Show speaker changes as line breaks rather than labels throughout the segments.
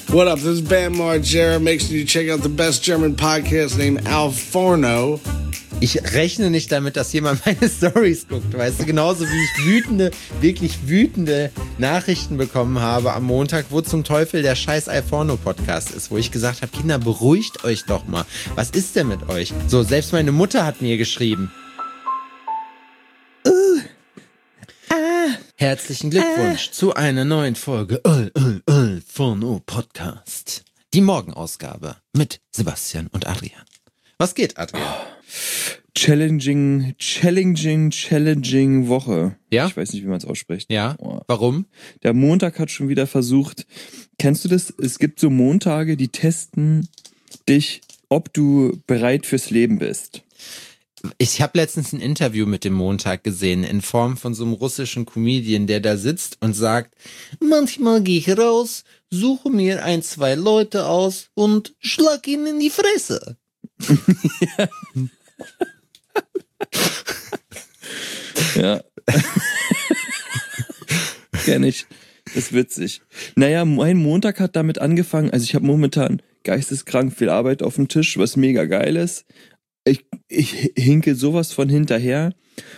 What up? This is Bam Margera. Make sure you check out the best German podcast named Al Forno.
Ich rechne nicht damit, dass jemand meine Stories guckt, weißt du, genauso wie ich wirklich wütende Nachrichten bekommen habe am Montag, wo zum Teufel der scheiß Alforno-Podcast ist, wo ich gesagt habe, Kinder, beruhigt euch doch mal. Was ist denn mit euch? So, selbst meine Mutter hat mir geschrieben. Herzlichen Glückwunsch zu einer neuen Folge Alforno-Podcast. Die Morgenausgabe mit Sebastian und Adrian. Was geht, Adrian?
Challenging Woche.
Ja?
Ich weiß nicht, wie man es ausspricht.
Ja, warum?
Der Montag hat schon wieder versucht, kennst du das? Es gibt so Montage, die testen dich, ob du bereit fürs Leben bist.
Ich habe letztens ein Interview mit dem Montag gesehen, in Form von so einem russischen Comedian, der da sitzt und sagt, manchmal gehe ich raus, suche mir 1, 2 Leute aus und schlag ihnen in die Fresse.
Ja. Kenn ich. Das ist witzig. Naja, mein Montag hat damit angefangen, also ich habe momentan geisteskrank viel Arbeit auf dem Tisch, was mega geil ist. Ich hinke sowas von hinterher.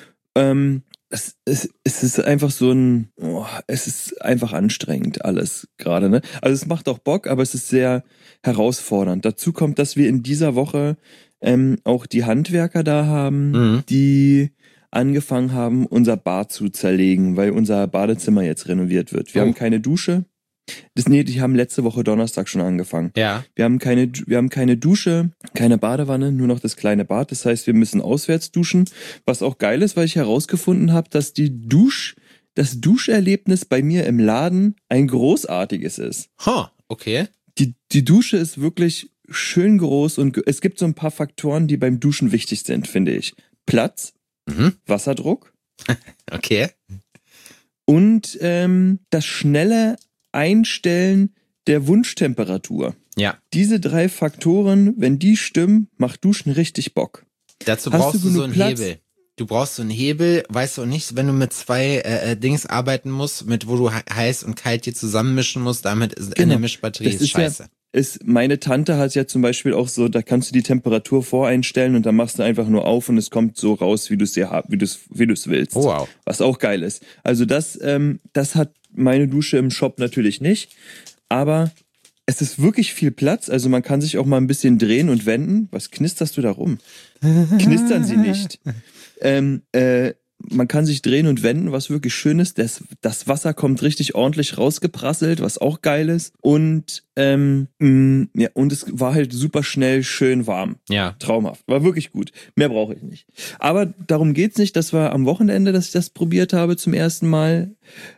Es ist einfach es ist einfach anstrengend alles gerade, ne? Also es macht auch Bock, aber es ist sehr herausfordernd. Dazu kommt, dass wir in dieser Woche auch die Handwerker da haben, die angefangen haben, unser Bad zu zerlegen, weil unser Badezimmer jetzt renoviert wird. Wir haben keine Dusche. Die haben letzte Woche Donnerstag schon angefangen.
Ja.
Wir haben keine Dusche, keine Badewanne, nur noch das kleine Bad. Das heißt, wir müssen auswärts duschen, was auch geil ist, weil ich herausgefunden habe, dass das Duscherlebnis bei mir im Laden ein großartiges ist.
Okay.
Die Dusche ist wirklich schön groß und es gibt so ein paar Faktoren, die beim Duschen wichtig sind, finde ich. Platz, Wasserdruck.
Okay.
Und das schnelle Einstellen der Wunschtemperatur.
Ja.
Diese 3 Faktoren, wenn die stimmen, macht Duschen richtig Bock.
Dazu brauchst du so einen Hebel. Du brauchst so einen Hebel, weißt du nicht, wenn du mit 2 Dings arbeiten musst, wo du heiß und kalt dir zusammenmischen musst, damit ist eine Mischbatterie ist scheiße.
Meine Tante hat ja zum Beispiel auch so, da kannst du die Temperatur voreinstellen und dann machst du einfach nur auf und es kommt so raus, wie du es willst.
Oh, wow.
Was auch geil ist. Also das hat meine Dusche im Shop natürlich nicht, aber es ist wirklich viel Platz, also man kann sich auch mal ein bisschen drehen und wenden. Was knisterst du da rum? Knistern sie nicht. Man kann sich drehen und wenden, was wirklich schön ist. Das Wasser kommt richtig ordentlich rausgeprasselt, was auch geil ist. Und und es war halt super schnell, schön warm.
Ja.
Traumhaft. War wirklich gut. Mehr brauche ich nicht. Aber darum geht's nicht. Das war am Wochenende, dass ich das probiert habe zum ersten Mal.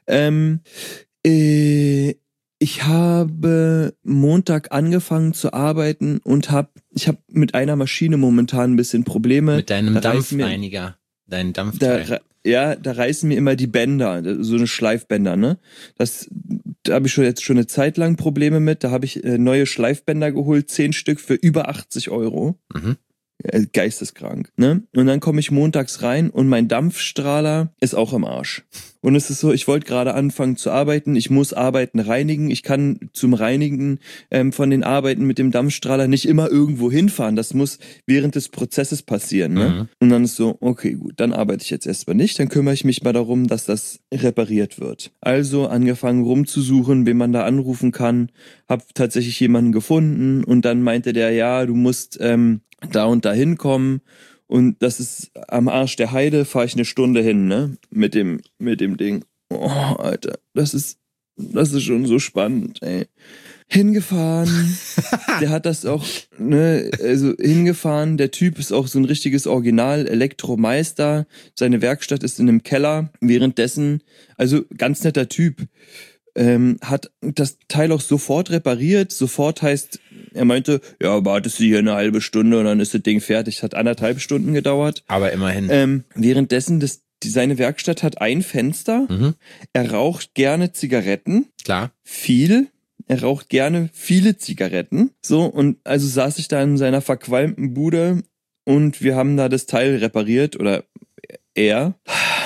Ich habe Montag angefangen zu arbeiten und ich habe mit einer Maschine momentan ein bisschen Probleme.
Mit deinem Dampfreiniger. Dein Dampfteil.
Da reißen mir immer die Bänder, so eine Schleifbänder, ne? Da habe ich jetzt schon eine Zeit lang Probleme mit. Da habe ich neue Schleifbänder geholt, 10 Stück für über 80 €. Geisteskrank, ne? Und dann komme ich montags rein und mein Dampfstrahler ist auch im Arsch. Und es ist so, ich wollte gerade anfangen zu arbeiten, ich muss Arbeiten reinigen, ich kann zum Reinigen von den Arbeiten mit dem Dampfstrahler nicht immer irgendwo hinfahren, das muss während des Prozesses passieren, ne? Und dann ist so, okay, gut, dann arbeite ich jetzt erstmal nicht, dann kümmere ich mich mal darum, dass das repariert wird. Also angefangen rumzusuchen, wen man da anrufen kann, habe tatsächlich jemanden gefunden und dann meinte der, ja, du musst da und da hinkommen und das ist am Arsch der Heide, fahre ich 1 Stunde hin, ne, mit dem Ding. Oh, Alter, das ist schon so spannend, ey. Hingefahren, der hat das auch, ne, also hingefahren, der Typ ist auch so ein richtiges Original-Elektromeister, seine Werkstatt ist in einem Keller, währenddessen, also ganz netter Typ, hat das Teil auch sofort repariert. Sofort heißt, er meinte, ja, wartest du hier 1/2 Stunde und dann ist das Ding fertig. Hat 1,5 Stunden gedauert.
Aber immerhin.
Währenddessen, seine Werkstatt hat ein Fenster. Er raucht gerne Zigaretten.
Klar.
Er raucht gerne viele Zigaretten. So, und also saß ich da in seiner verqualmten Bude und wir haben da das Teil repariert oder er.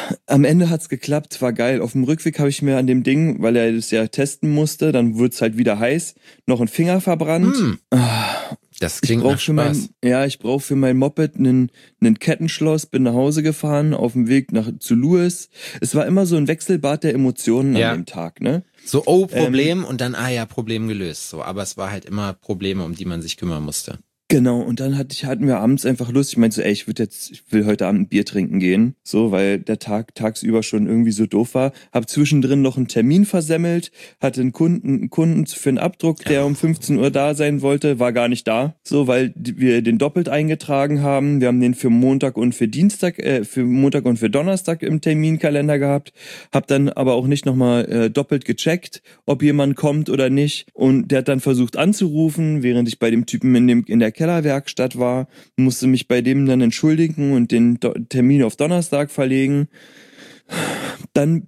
Am Ende hat's geklappt, war geil. Auf dem Rückweg habe ich mir an dem Ding, weil er das ja testen musste, dann wird's halt wieder heiß, noch einen Finger verbrannt.
Das klingt nach Spaß.
Ich brauche für mein Moped einen Kettenschloss, bin nach Hause gefahren, auf dem Weg zu Louis. Es war immer so ein Wechselbad der Emotionen an dem Tag, ne?
So, Problem und dann, Problem gelöst. So, aber es war halt immer Probleme, um die man sich kümmern musste.
Genau, und dann hatten wir abends einfach Lust. Ich meinte so, ich will heute Abend ein Bier trinken gehen, so, weil der Tag tagsüber schon irgendwie so doof war. Hab zwischendrin noch einen Termin versemmelt, hatte einen Kunden für einen Abdruck, der um 15 Uhr da sein wollte, war gar nicht da, so, weil wir den doppelt eingetragen haben. Wir haben den für Montag und für Montag und für Donnerstag im Terminkalender gehabt. Hab dann aber auch nicht nochmal doppelt gecheckt, ob jemand kommt oder nicht. Und der hat dann versucht anzurufen, während ich bei dem Typen in der Kellerwerkstatt war, musste mich bei dem dann entschuldigen und den Termin auf Donnerstag verlegen. Dann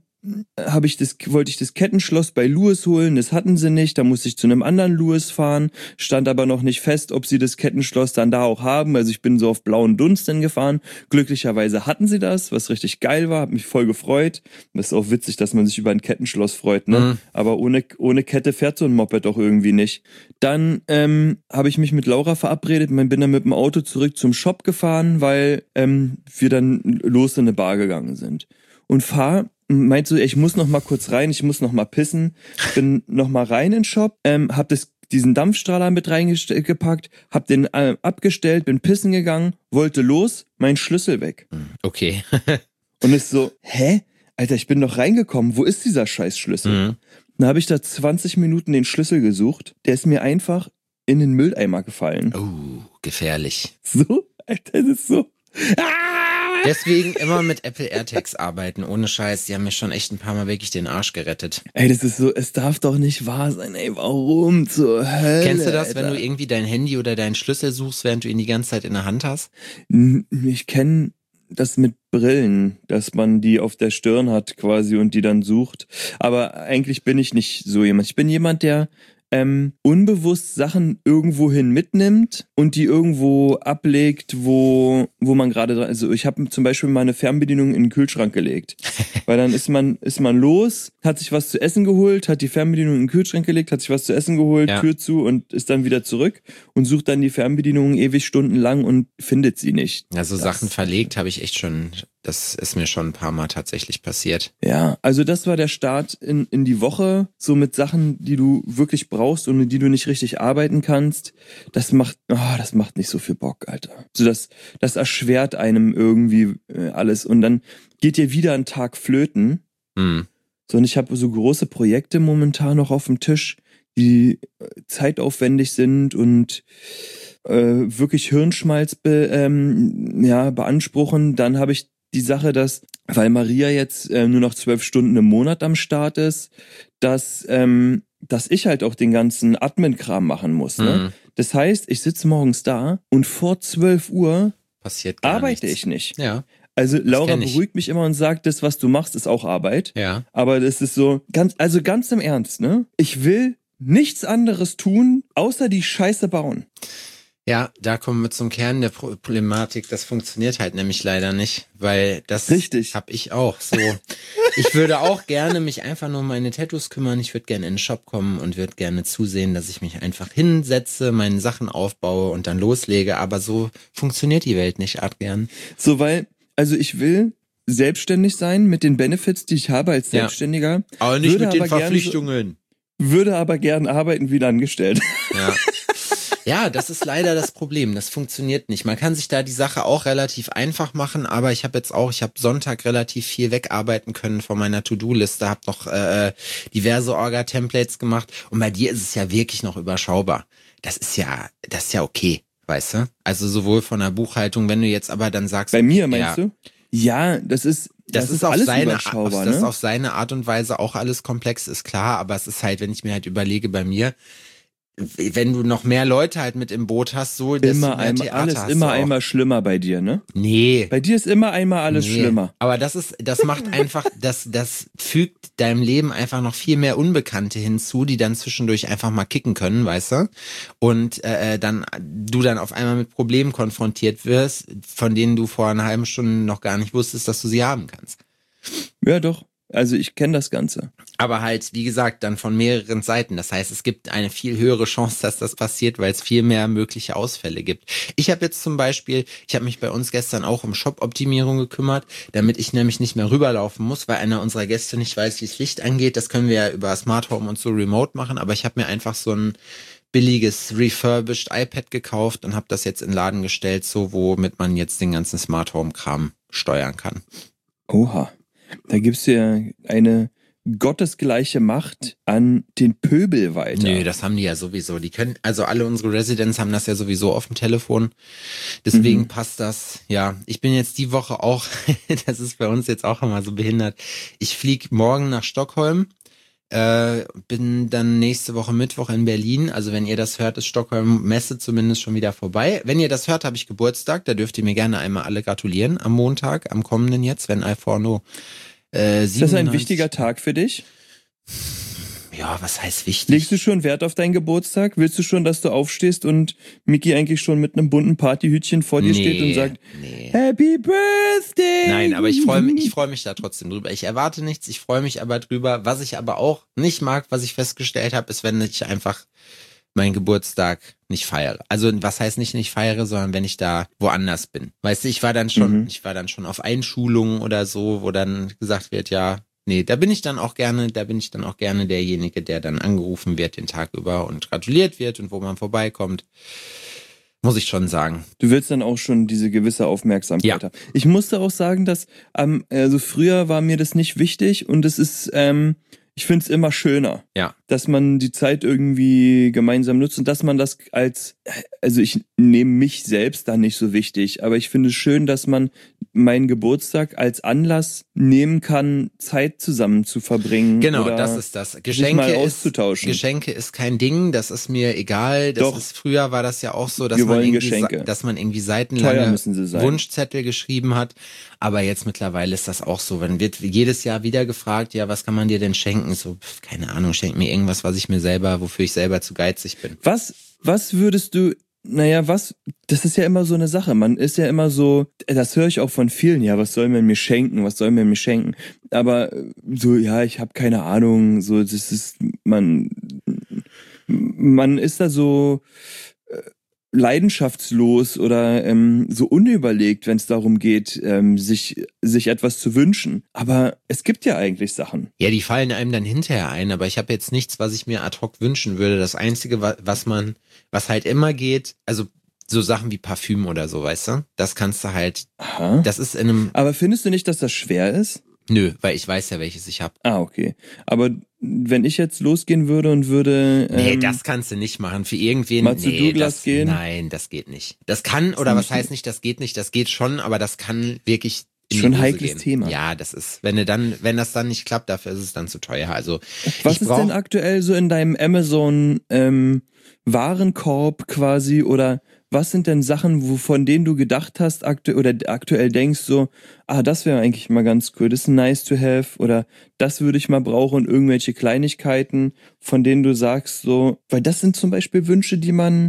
wollte ich das Kettenschloss bei Louis holen, das hatten sie nicht, da musste ich zu einem anderen Louis fahren, stand aber noch nicht fest, ob sie das Kettenschloss dann da auch haben, also ich bin so auf blauen Dunst gefahren. Glücklicherweise hatten sie das, was richtig geil war, hat mich voll gefreut. Das ist auch witzig, dass man sich über ein Kettenschloss freut, ne? Mhm. Aber ohne Kette fährt so ein Moped doch irgendwie nicht. Dann habe ich mich mit Laura verabredet, bin dann mit dem Auto zurück zum Shop gefahren, weil wir dann los in eine Bar gegangen sind. Und meint so, ich muss noch mal kurz rein, ich muss noch mal pissen, bin noch mal rein in den Shop, hab diesen Dampfstrahler mit reingepackt, hab den abgestellt, bin pissen gegangen, wollte los, mein Schlüssel weg.
Okay.
Und ist so, hä? Alter, ich bin doch reingekommen, wo ist dieser scheiß Schlüssel? Dann habe ich da 20 Minuten den Schlüssel gesucht, der ist mir einfach in den Mülleimer gefallen.
Gefährlich.
So? Alter, das ist so...
Deswegen immer mit Apple AirTags arbeiten, ohne Scheiß. Die haben mir schon echt ein paar Mal wirklich den Arsch gerettet.
Ey, das ist so, es darf doch nicht wahr sein, ey, warum zur Hölle?
Kennst du das,
Alter?
wenn du irgendwie dein Handy oder deinen Schlüssel suchst, während du ihn die ganze Zeit in der Hand hast?
Ich kenne das mit Brillen, dass man die auf der Stirn hat quasi und die dann sucht. Aber eigentlich bin ich nicht so jemand. Ich bin jemand, der unbewusst Sachen irgendwohin mitnimmt und die irgendwo ablegt, wo man gerade dran, also ich habe zum Beispiel meine Fernbedienung in den Kühlschrank gelegt, weil dann ist man los, hat sich was zu essen geholt, hat die Fernbedienung in den Kühlschrank gelegt, hat sich was zu essen geholt, Tür zu und ist dann wieder zurück und sucht dann die Fernbedienung ewig stundenlang und findet sie nicht.
Also Sachen verlegt habe ich echt schon, das ist mir schon ein paar Mal tatsächlich passiert.
Ja, also das war der Start in die Woche, so mit Sachen, die du wirklich brauchst und mit die du nicht richtig arbeiten kannst. Das macht nicht so viel Bock, Alter. So das erschwert einem irgendwie alles und dann geht dir wieder ein Tag flöten. So, und ich habe so große Projekte momentan noch auf dem Tisch, die zeitaufwendig sind und wirklich Hirnschmalz beanspruchen. Dann habe ich die Sache, dass, weil Maria jetzt nur noch 12 Stunden im Monat am Start ist, dass ich halt auch den ganzen Admin-Kram machen muss. Ne? Das heißt, ich sitze morgens da und vor 12 Uhr
passiert gar
arbeite
nichts.
Ich nicht.
Ja.
Also Laura beruhigt mich immer und sagt, das, was du machst, ist auch Arbeit.
Ja.
Aber das ist so, ganz im Ernst, ne? Ich will nichts anderes tun, außer die Scheiße bauen.
Ja, da kommen wir zum Kern der Problematik. Das funktioniert halt nämlich leider nicht, weil das habe ich auch so. Ich würde auch gerne mich einfach nur um meine Tattoos kümmern. Ich würde gerne in den Shop kommen und würde gerne zusehen, dass ich mich einfach hinsetze, meine Sachen aufbaue und dann loslege. Aber so funktioniert die Welt nicht, Adrian.
So, also ich will selbstständig sein mit den Benefits, die ich habe als Selbstständiger.
Aber nicht mit den Verpflichtungen.
Würde aber gern arbeiten wie ein Angestellter.
Ja. Ja, das ist leider das Problem. Das funktioniert nicht. Man kann sich da die Sache auch relativ einfach machen, aber ich habe Sonntag relativ viel wegarbeiten können von meiner To-Do-Liste, habe noch diverse Orga-Templates gemacht und bei dir ist es ja wirklich noch überschaubar. Das ist ja okay, weißt du? Also sowohl von der Buchhaltung, wenn du jetzt aber dann sagst...
Bei mir meinst du? Ja, das ist alles überschaubar,
dass auf seine Art und Weise auch alles komplex ist, klar, aber es ist halt, wenn ich mir halt überlege, bei mir, wenn du noch mehr Leute halt mit im Boot hast, so desto mehr Theater
alles
hast
immer
du auch.
einmal schlimmer bei dir, ne?
Nee.
Bei dir ist immer einmal alles schlimmer.
Aber das macht einfach, das fügt deinem Leben einfach noch viel mehr Unbekannte hinzu, die dann zwischendurch einfach mal kicken können, weißt du? Und du dann auf einmal mit Problemen konfrontiert wirst, von denen du vor einer halben Stunde noch gar nicht wusstest, dass du sie haben kannst.
Ja, doch. Also ich kenne das Ganze.
Aber halt, wie gesagt, dann von mehreren Seiten. Das heißt, es gibt eine viel höhere Chance, dass das passiert, weil es viel mehr mögliche Ausfälle gibt. Ich habe jetzt zum Beispiel, ich habe mich bei uns gestern auch um Shop-Optimierung gekümmert, damit ich nämlich nicht mehr rüberlaufen muss, weil einer unserer Gäste nicht weiß, wie das Licht angeht. Das können wir ja über Smart Home und so remote machen, aber ich habe mir einfach so ein billiges refurbished iPad gekauft und habe das jetzt in den Laden gestellt, so womit man jetzt den ganzen Smart Home Kram steuern kann.
Oha. Da gibst du ja eine gottesgleiche Macht an den Pöbel weiter.
Nö, das haben die ja sowieso. Die können, also alle unsere Residents haben das ja sowieso auf dem Telefon. Deswegen passt das. Ja, ich bin jetzt die Woche auch, das ist bei uns jetzt auch immer so behindert. Ich fliege morgen nach Stockholm. Bin dann nächste Woche Mittwoch in Berlin. Also wenn ihr das hört, ist Stockholm Messe zumindest schon wieder vorbei. Wenn ihr das hört, habe ich Geburtstag. Da dürft ihr mir gerne einmal alle gratulieren am Montag, am kommenden jetzt, wenn iPhone
Ist das ein wichtiger Tag für dich?
Ja, was heißt wichtig?
Legst du schon Wert auf deinen Geburtstag? Willst du schon, dass du aufstehst und Miki eigentlich schon mit einem bunten Partyhütchen vor dir steht und sagt, Happy Birthday?
Nein, aber ich freue mich da trotzdem drüber. Ich erwarte nichts, ich freue mich aber drüber. Was ich aber auch nicht mag, was ich festgestellt habe, ist, wenn ich einfach meinen Geburtstag nicht feiere. Also was heißt nicht feiere, sondern wenn ich da woanders bin. Weißt du, ich war dann schon auf Einschulungen oder so, wo dann gesagt wird, ja, nee, da bin ich dann auch gerne derjenige, der dann angerufen wird den Tag über und gratuliert wird und wo man vorbeikommt. Muss ich schon sagen.
Du willst dann auch schon diese gewisse Aufmerksamkeit haben. Ich musste auch sagen, dass also früher war mir das nicht wichtig und es ist, ich finde es immer schöner, dass man die Zeit irgendwie gemeinsam nutzt und dass man das also ich nehme mich selbst da nicht so wichtig, aber ich finde es schön, dass man meinen Geburtstag als Anlass nehmen kann, Zeit zusammen zu verbringen.
Genau,
oder
das ist das.
sich mal auszutauschen.
Geschenke ist kein Ding, das ist mir egal. Früher war das ja auch so, dass man irgendwie seitenlange Wunschzettel geschrieben hat. Aber jetzt mittlerweile ist das auch so. Man wird jedes Jahr wieder gefragt, ja, was kann man dir denn schenken? So, keine Ahnung, schenk mir irgendwas, wofür ich selber zu geizig bin.
Was würdest du, das ist ja immer so eine Sache. Man ist ja immer so, das höre ich auch von vielen, ja, was soll man mir schenken? Aber so, ja, ich habe keine Ahnung, so, das ist, man ist da so leidenschaftslos oder so unüberlegt, wenn es darum geht, sich etwas zu wünschen. Aber es gibt ja eigentlich Sachen.
Ja, die fallen einem dann hinterher ein, aber ich habe jetzt nichts, was ich mir ad hoc wünschen würde. Das Einzige, was halt immer geht, also so Sachen wie Parfüm oder so, weißt du? Das kannst du halt, das ist in einem...
Aber findest du nicht, dass das schwer ist?
Nö, weil ich weiß ja, welches ich habe.
Ah, okay. Aber wenn ich jetzt losgehen würde und würde...
nee, das kannst du nicht machen. Für irgendwen...
Mal zu Douglas gehen?
Nein, das geht nicht. Das kann, oder was heißt nicht, das geht nicht, das geht schon, aber das kann wirklich...
Schon ein heikles Thema.
Ja, das ist, wenn das dann nicht klappt, dafür ist es dann zu teuer. Also
was ist denn aktuell so in deinem Amazon Warenkorb quasi, oder was sind denn Sachen, von denen du gedacht hast aktuell denkst so, das wäre eigentlich mal ganz cool, das ist nice to have, oder das würde ich mal brauchen, und irgendwelche Kleinigkeiten, von denen du sagst so, weil das sind zum Beispiel Wünsche, die man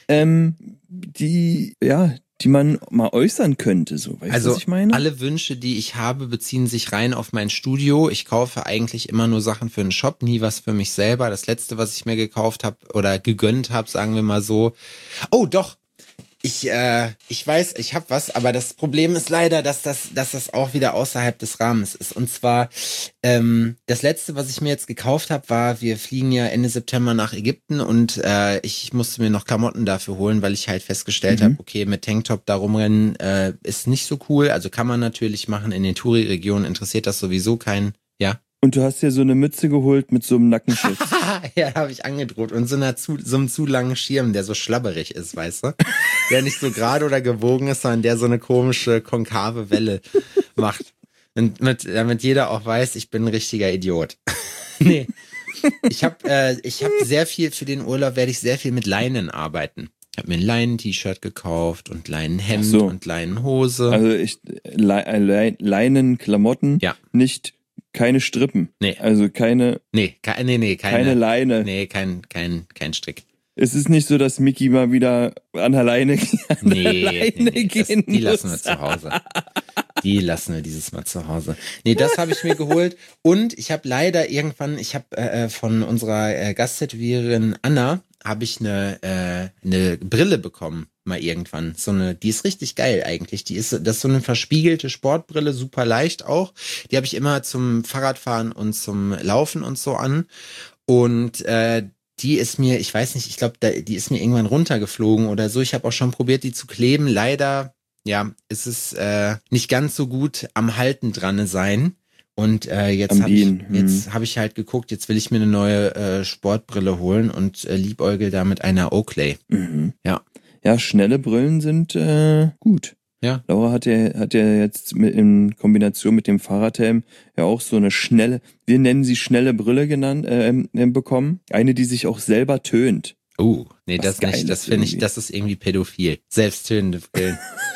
die man mal äußern könnte, so, weißt du, was ich meine?
Alle Wünsche, die ich habe, beziehen sich rein auf mein Studio. Ich kaufe eigentlich immer nur Sachen für einen Shop, nie was für mich selber. Das letzte, was ich mir gekauft habe oder gegönnt habe, sagen wir mal so. Oh, doch. Ich weiß, ich habe was, aber das Problem ist leider, dass das auch wieder außerhalb des Rahmens ist. Und zwar, das letzte, was ich mir jetzt gekauft habe, war, wir fliegen ja Ende September nach Ägypten und ich musste mir noch Klamotten dafür holen, weil ich halt festgestellt habe, okay, mit Tanktop da rumrennen ist nicht so cool. Also kann man natürlich machen, in den Touri-Regionen interessiert das sowieso keinen, ja.
Und du hast dir so eine Mütze geholt mit so einem Nackenschutz.
Ja, habe ich angedroht. Und so einem zu langen Schirm, der so schlabberig ist, weißt du? Der nicht so gerade oder gewogen ist, sondern der so eine komische, konkave Welle macht. Und damit jeder auch weiß, ich bin ein richtiger Idiot. Nee. Ich hab sehr viel, für den Urlaub werde ich sehr viel mit Leinen arbeiten. Ich habe mir ein Leinen-T-Shirt gekauft und Leinenhemd und Leinenhose.
Also Leinen-Klamotten, nicht... Keine Strippen.
Nee.
Also keine.
Keine
Leine.
Nee, kein Strick.
Es ist nicht so, dass Mickey mal wieder an der Leine gehen
Die lassen wir zu Hause. Die lassen wir dieses Mal zu Hause. Nee, das habe ich mir geholt. Und ich habe leider irgendwann, von unserer Gasttätowiererin Anna, habe ich eine Brille bekommen, mal irgendwann. Die ist richtig geil eigentlich. Das ist so eine verspiegelte Sportbrille, super leicht auch. Die habe ich immer zum Fahrradfahren und zum Laufen und so an. Und die ist mir, ich weiß nicht, ich glaube, die ist mir irgendwann runtergeflogen oder so. Ich habe auch schon probiert, die zu kleben. Leider, ja, ist es nicht ganz so gut am Halten dran sein. Und jetzt habe ich halt geguckt, jetzt will ich mir eine neue Sportbrille holen und liebäugel da mit einer Oakley.
Mhm.
Ja.
Ja, schnelle Brillen sind gut.
Ja.
Laura hat ja jetzt in Kombination mit dem Fahrradhelm ja auch so eine schnelle, wir nennen sie schnelle Brille bekommen. Eine, die sich auch selber tönt.
Nee,
Was
das nicht. Das finde ich, das ist irgendwie pädophil. Selbsttönende Brillen.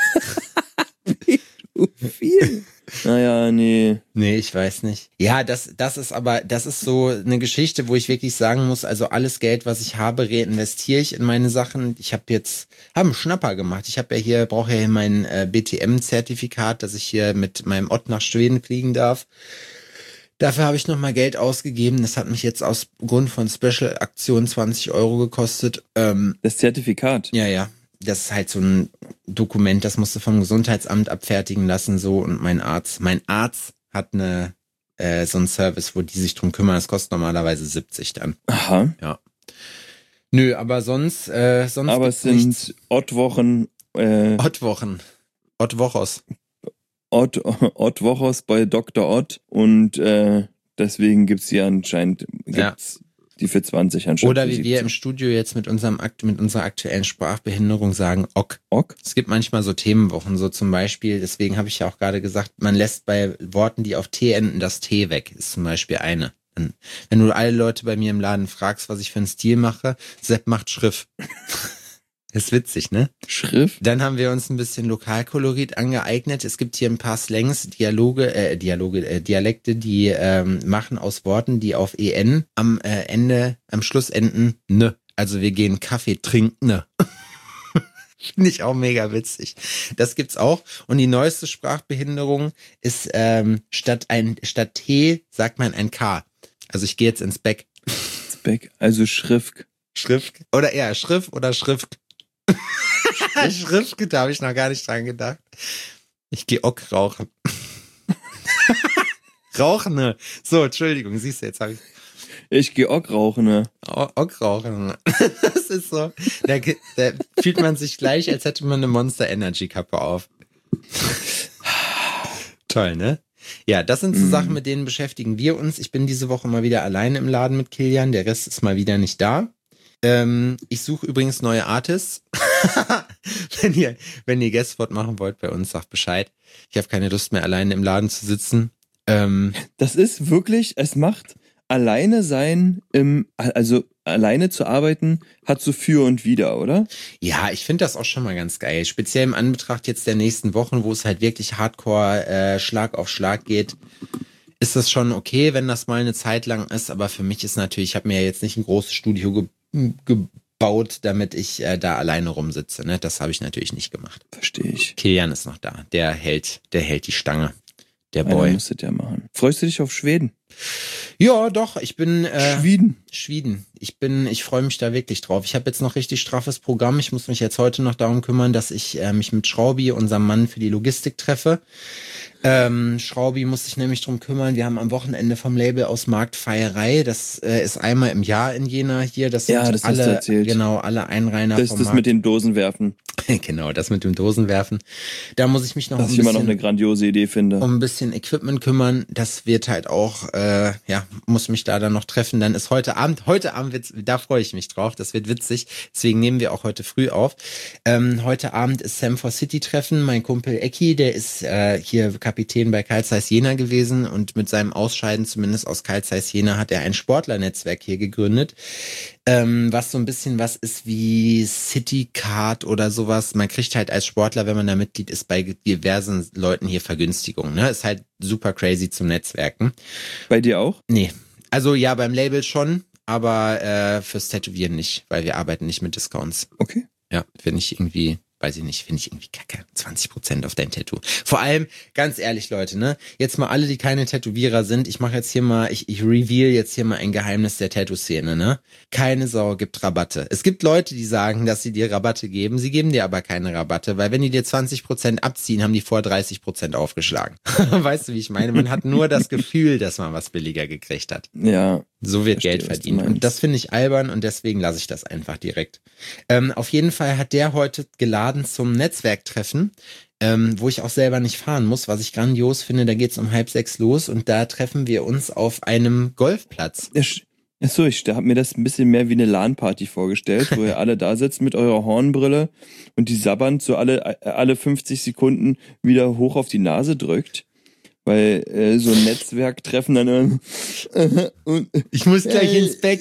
Pädophil? Naja, nee.
Nee, ich weiß nicht. Ja, das ist so eine Geschichte, wo ich wirklich sagen muss, also alles Geld, was ich habe, reinvestiere ich in meine Sachen. Ich habe einen Schnapper gemacht. Brauche ja hier mein BTM-Zertifikat, dass ich hier mit meinem Ott nach Schweden fliegen darf. Dafür habe ich nochmal Geld ausgegeben. Das hat mich jetzt aus Grund von Special-Aktion 20 Euro gekostet.
Das Zertifikat?
Ja. Das ist halt so ein Dokument, das musste vom Gesundheitsamt abfertigen lassen, so. Und mein Arzt hat so einen Service, wo die sich drum kümmern. Das kostet normalerweise 70 dann.
Aha.
Ja. Nö, aber sonst
aber es sind nichts. Ottwochen.
Ottwochos.
Ottwochos bei Dr. Ott und deswegen gibt's hier anscheinend die für 20 anscheinend.
Oder wie wir im Studio jetzt mit unserer aktuellen Sprachbehinderung sagen, Ok. Es gibt manchmal so Themenwochen, so zum Beispiel, deswegen habe ich ja auch gerade gesagt, man lässt bei Worten, die auf T enden, das T weg, ist zum Beispiel eine. Wenn du alle Leute bei mir im Laden fragst, was ich für einen Stil mache, Sepp macht Schrift. Ist witzig, ne?
Schrift?
Dann haben wir uns ein bisschen Lokalkolorit angeeignet. Es gibt hier ein paar Slangs, Dialekte, die machen aus Worten, die auf EN am Schluss enden, ne. Also wir gehen Kaffee trinken, ne. Finde ich auch mega witzig. Das gibt's auch. Und die neueste Sprachbehinderung ist, statt T sagt man ein K. Also ich gehe jetzt ins Beck.
Also Schrift.
Oder eher Schrift oder Schrift. Schrift, da habe ich noch gar nicht dran gedacht. Ich gehe Ock rauchen. Rauchen, ne? So, Entschuldigung, siehst du, jetzt habe ich...
Ich gehe Ock rauchen, ne?
Ock rauchen, ne? Das ist so, da fühlt man sich gleich, als hätte man eine Monster Energy Kappe auf. Toll, ne? Ja, das sind so Sachen, mit denen beschäftigen wir uns. Ich bin diese Woche mal wieder alleine im Laden mit Kilian, der Rest ist mal wieder nicht da. Ich suche übrigens neue Artists. Wenn ihr Guestspot machen wollt bei uns, sagt Bescheid. Ich habe keine Lust mehr, alleine im Laden zu sitzen.
Das ist wirklich, es macht alleine sein, also alleine zu arbeiten, hat so für und wider, oder?
Ja, ich finde das auch schon mal ganz geil. Speziell im Anbetracht jetzt der nächsten Wochen, wo es halt wirklich hardcore Schlag auf Schlag geht. Ist das schon okay, wenn das mal eine Zeit lang ist, aber für mich ist natürlich, ich habe mir ja jetzt nicht ein großes Studio gebaut, damit ich da alleine rumsitze. Ne? Das habe ich natürlich nicht gemacht.
Verstehe ich.
Kilian ist noch da. Der hält die Stange. Der Boy.
Einer musste der machen. Freust du dich auf Schweden?
Ja, doch. Ich bin
Schweden.
Ich freue mich da wirklich drauf. Ich habe jetzt noch richtig straffes Programm. Ich muss mich jetzt heute noch darum kümmern, dass ich mich mit Schraubi, unserem Mann für die Logistik, treffe. Schraubi muss sich nämlich drum kümmern. Wir haben am Wochenende vom Label aus Marktfeierei. Das ist einmal im Jahr in Jena hier. Das sind
das hast du erzählt.
Genau, alle Einreiner
vom
Markt.
Das mit den Dosenwerfen.
Genau, das mit dem Dosenwerfen. Da muss ich mich noch
ich immer noch eine grandiose Idee finde.
Um ein bisschen Equipment kümmern. Das wird halt auch, muss mich da dann noch treffen. Dann ist heute Abend da freue ich mich drauf. Das wird witzig. Deswegen nehmen wir auch heute früh auf. Heute Abend ist Sam for City Treffen. Mein Kumpel Ecki, der ist hier Kapitän bei Carl Zeiss Jena gewesen und mit seinem Ausscheiden zumindest aus Carl Zeiss Jena hat er ein Sportlernetzwerk hier gegründet. Was so ein bisschen was ist wie Citycard oder sowas. Man kriegt halt als Sportler, wenn man da Mitglied ist, bei diversen Leuten hier Vergünstigungen. Ne? Ist halt super crazy zum Netzwerken.
Bei dir auch?
Nee. Also ja, beim Label schon, aber fürs Tätowieren nicht, weil wir arbeiten nicht mit Discounts.
Okay.
Ja, finde ich irgendwie, weiß ich nicht, finde ich irgendwie kacke. 20% auf dein Tattoo. Vor allem, ganz ehrlich, Leute, ne? Jetzt mal alle, die keine Tätowierer sind, ich mache jetzt hier mal, ich reveal jetzt hier mal ein Geheimnis der Tattoo-Szene, ne? Keine Sau gibt Rabatte. Es gibt Leute, die sagen, dass sie dir Rabatte geben, sie geben dir aber keine Rabatte, weil wenn die dir 20% abziehen, haben die vor 30% aufgeschlagen. Weißt du, wie ich meine? Man hat nur das Gefühl, dass man was billiger gekriegt hat.
Ja.
So wird
Verstehe,
Geld
was du
verdient. Und
meinst.
das finde ich albern und deswegen lasse ich das einfach direkt. Auf jeden Fall hat der heute geladen zum Netzwerktreffen, wo ich auch selber nicht fahren muss, was ich grandios finde. Da geht's um 5:30 los und da treffen wir uns auf einem Golfplatz.
Achso, ich habe mir das ein bisschen mehr wie eine LAN-Party vorgestellt, wo ihr alle da sitzt mit eurer Hornbrille und die sabbernd so alle 50 Sekunden wieder hoch auf die Nase drückt. Weil so ein Netzwerktreffen dann und
Ich muss gleich ins Bett.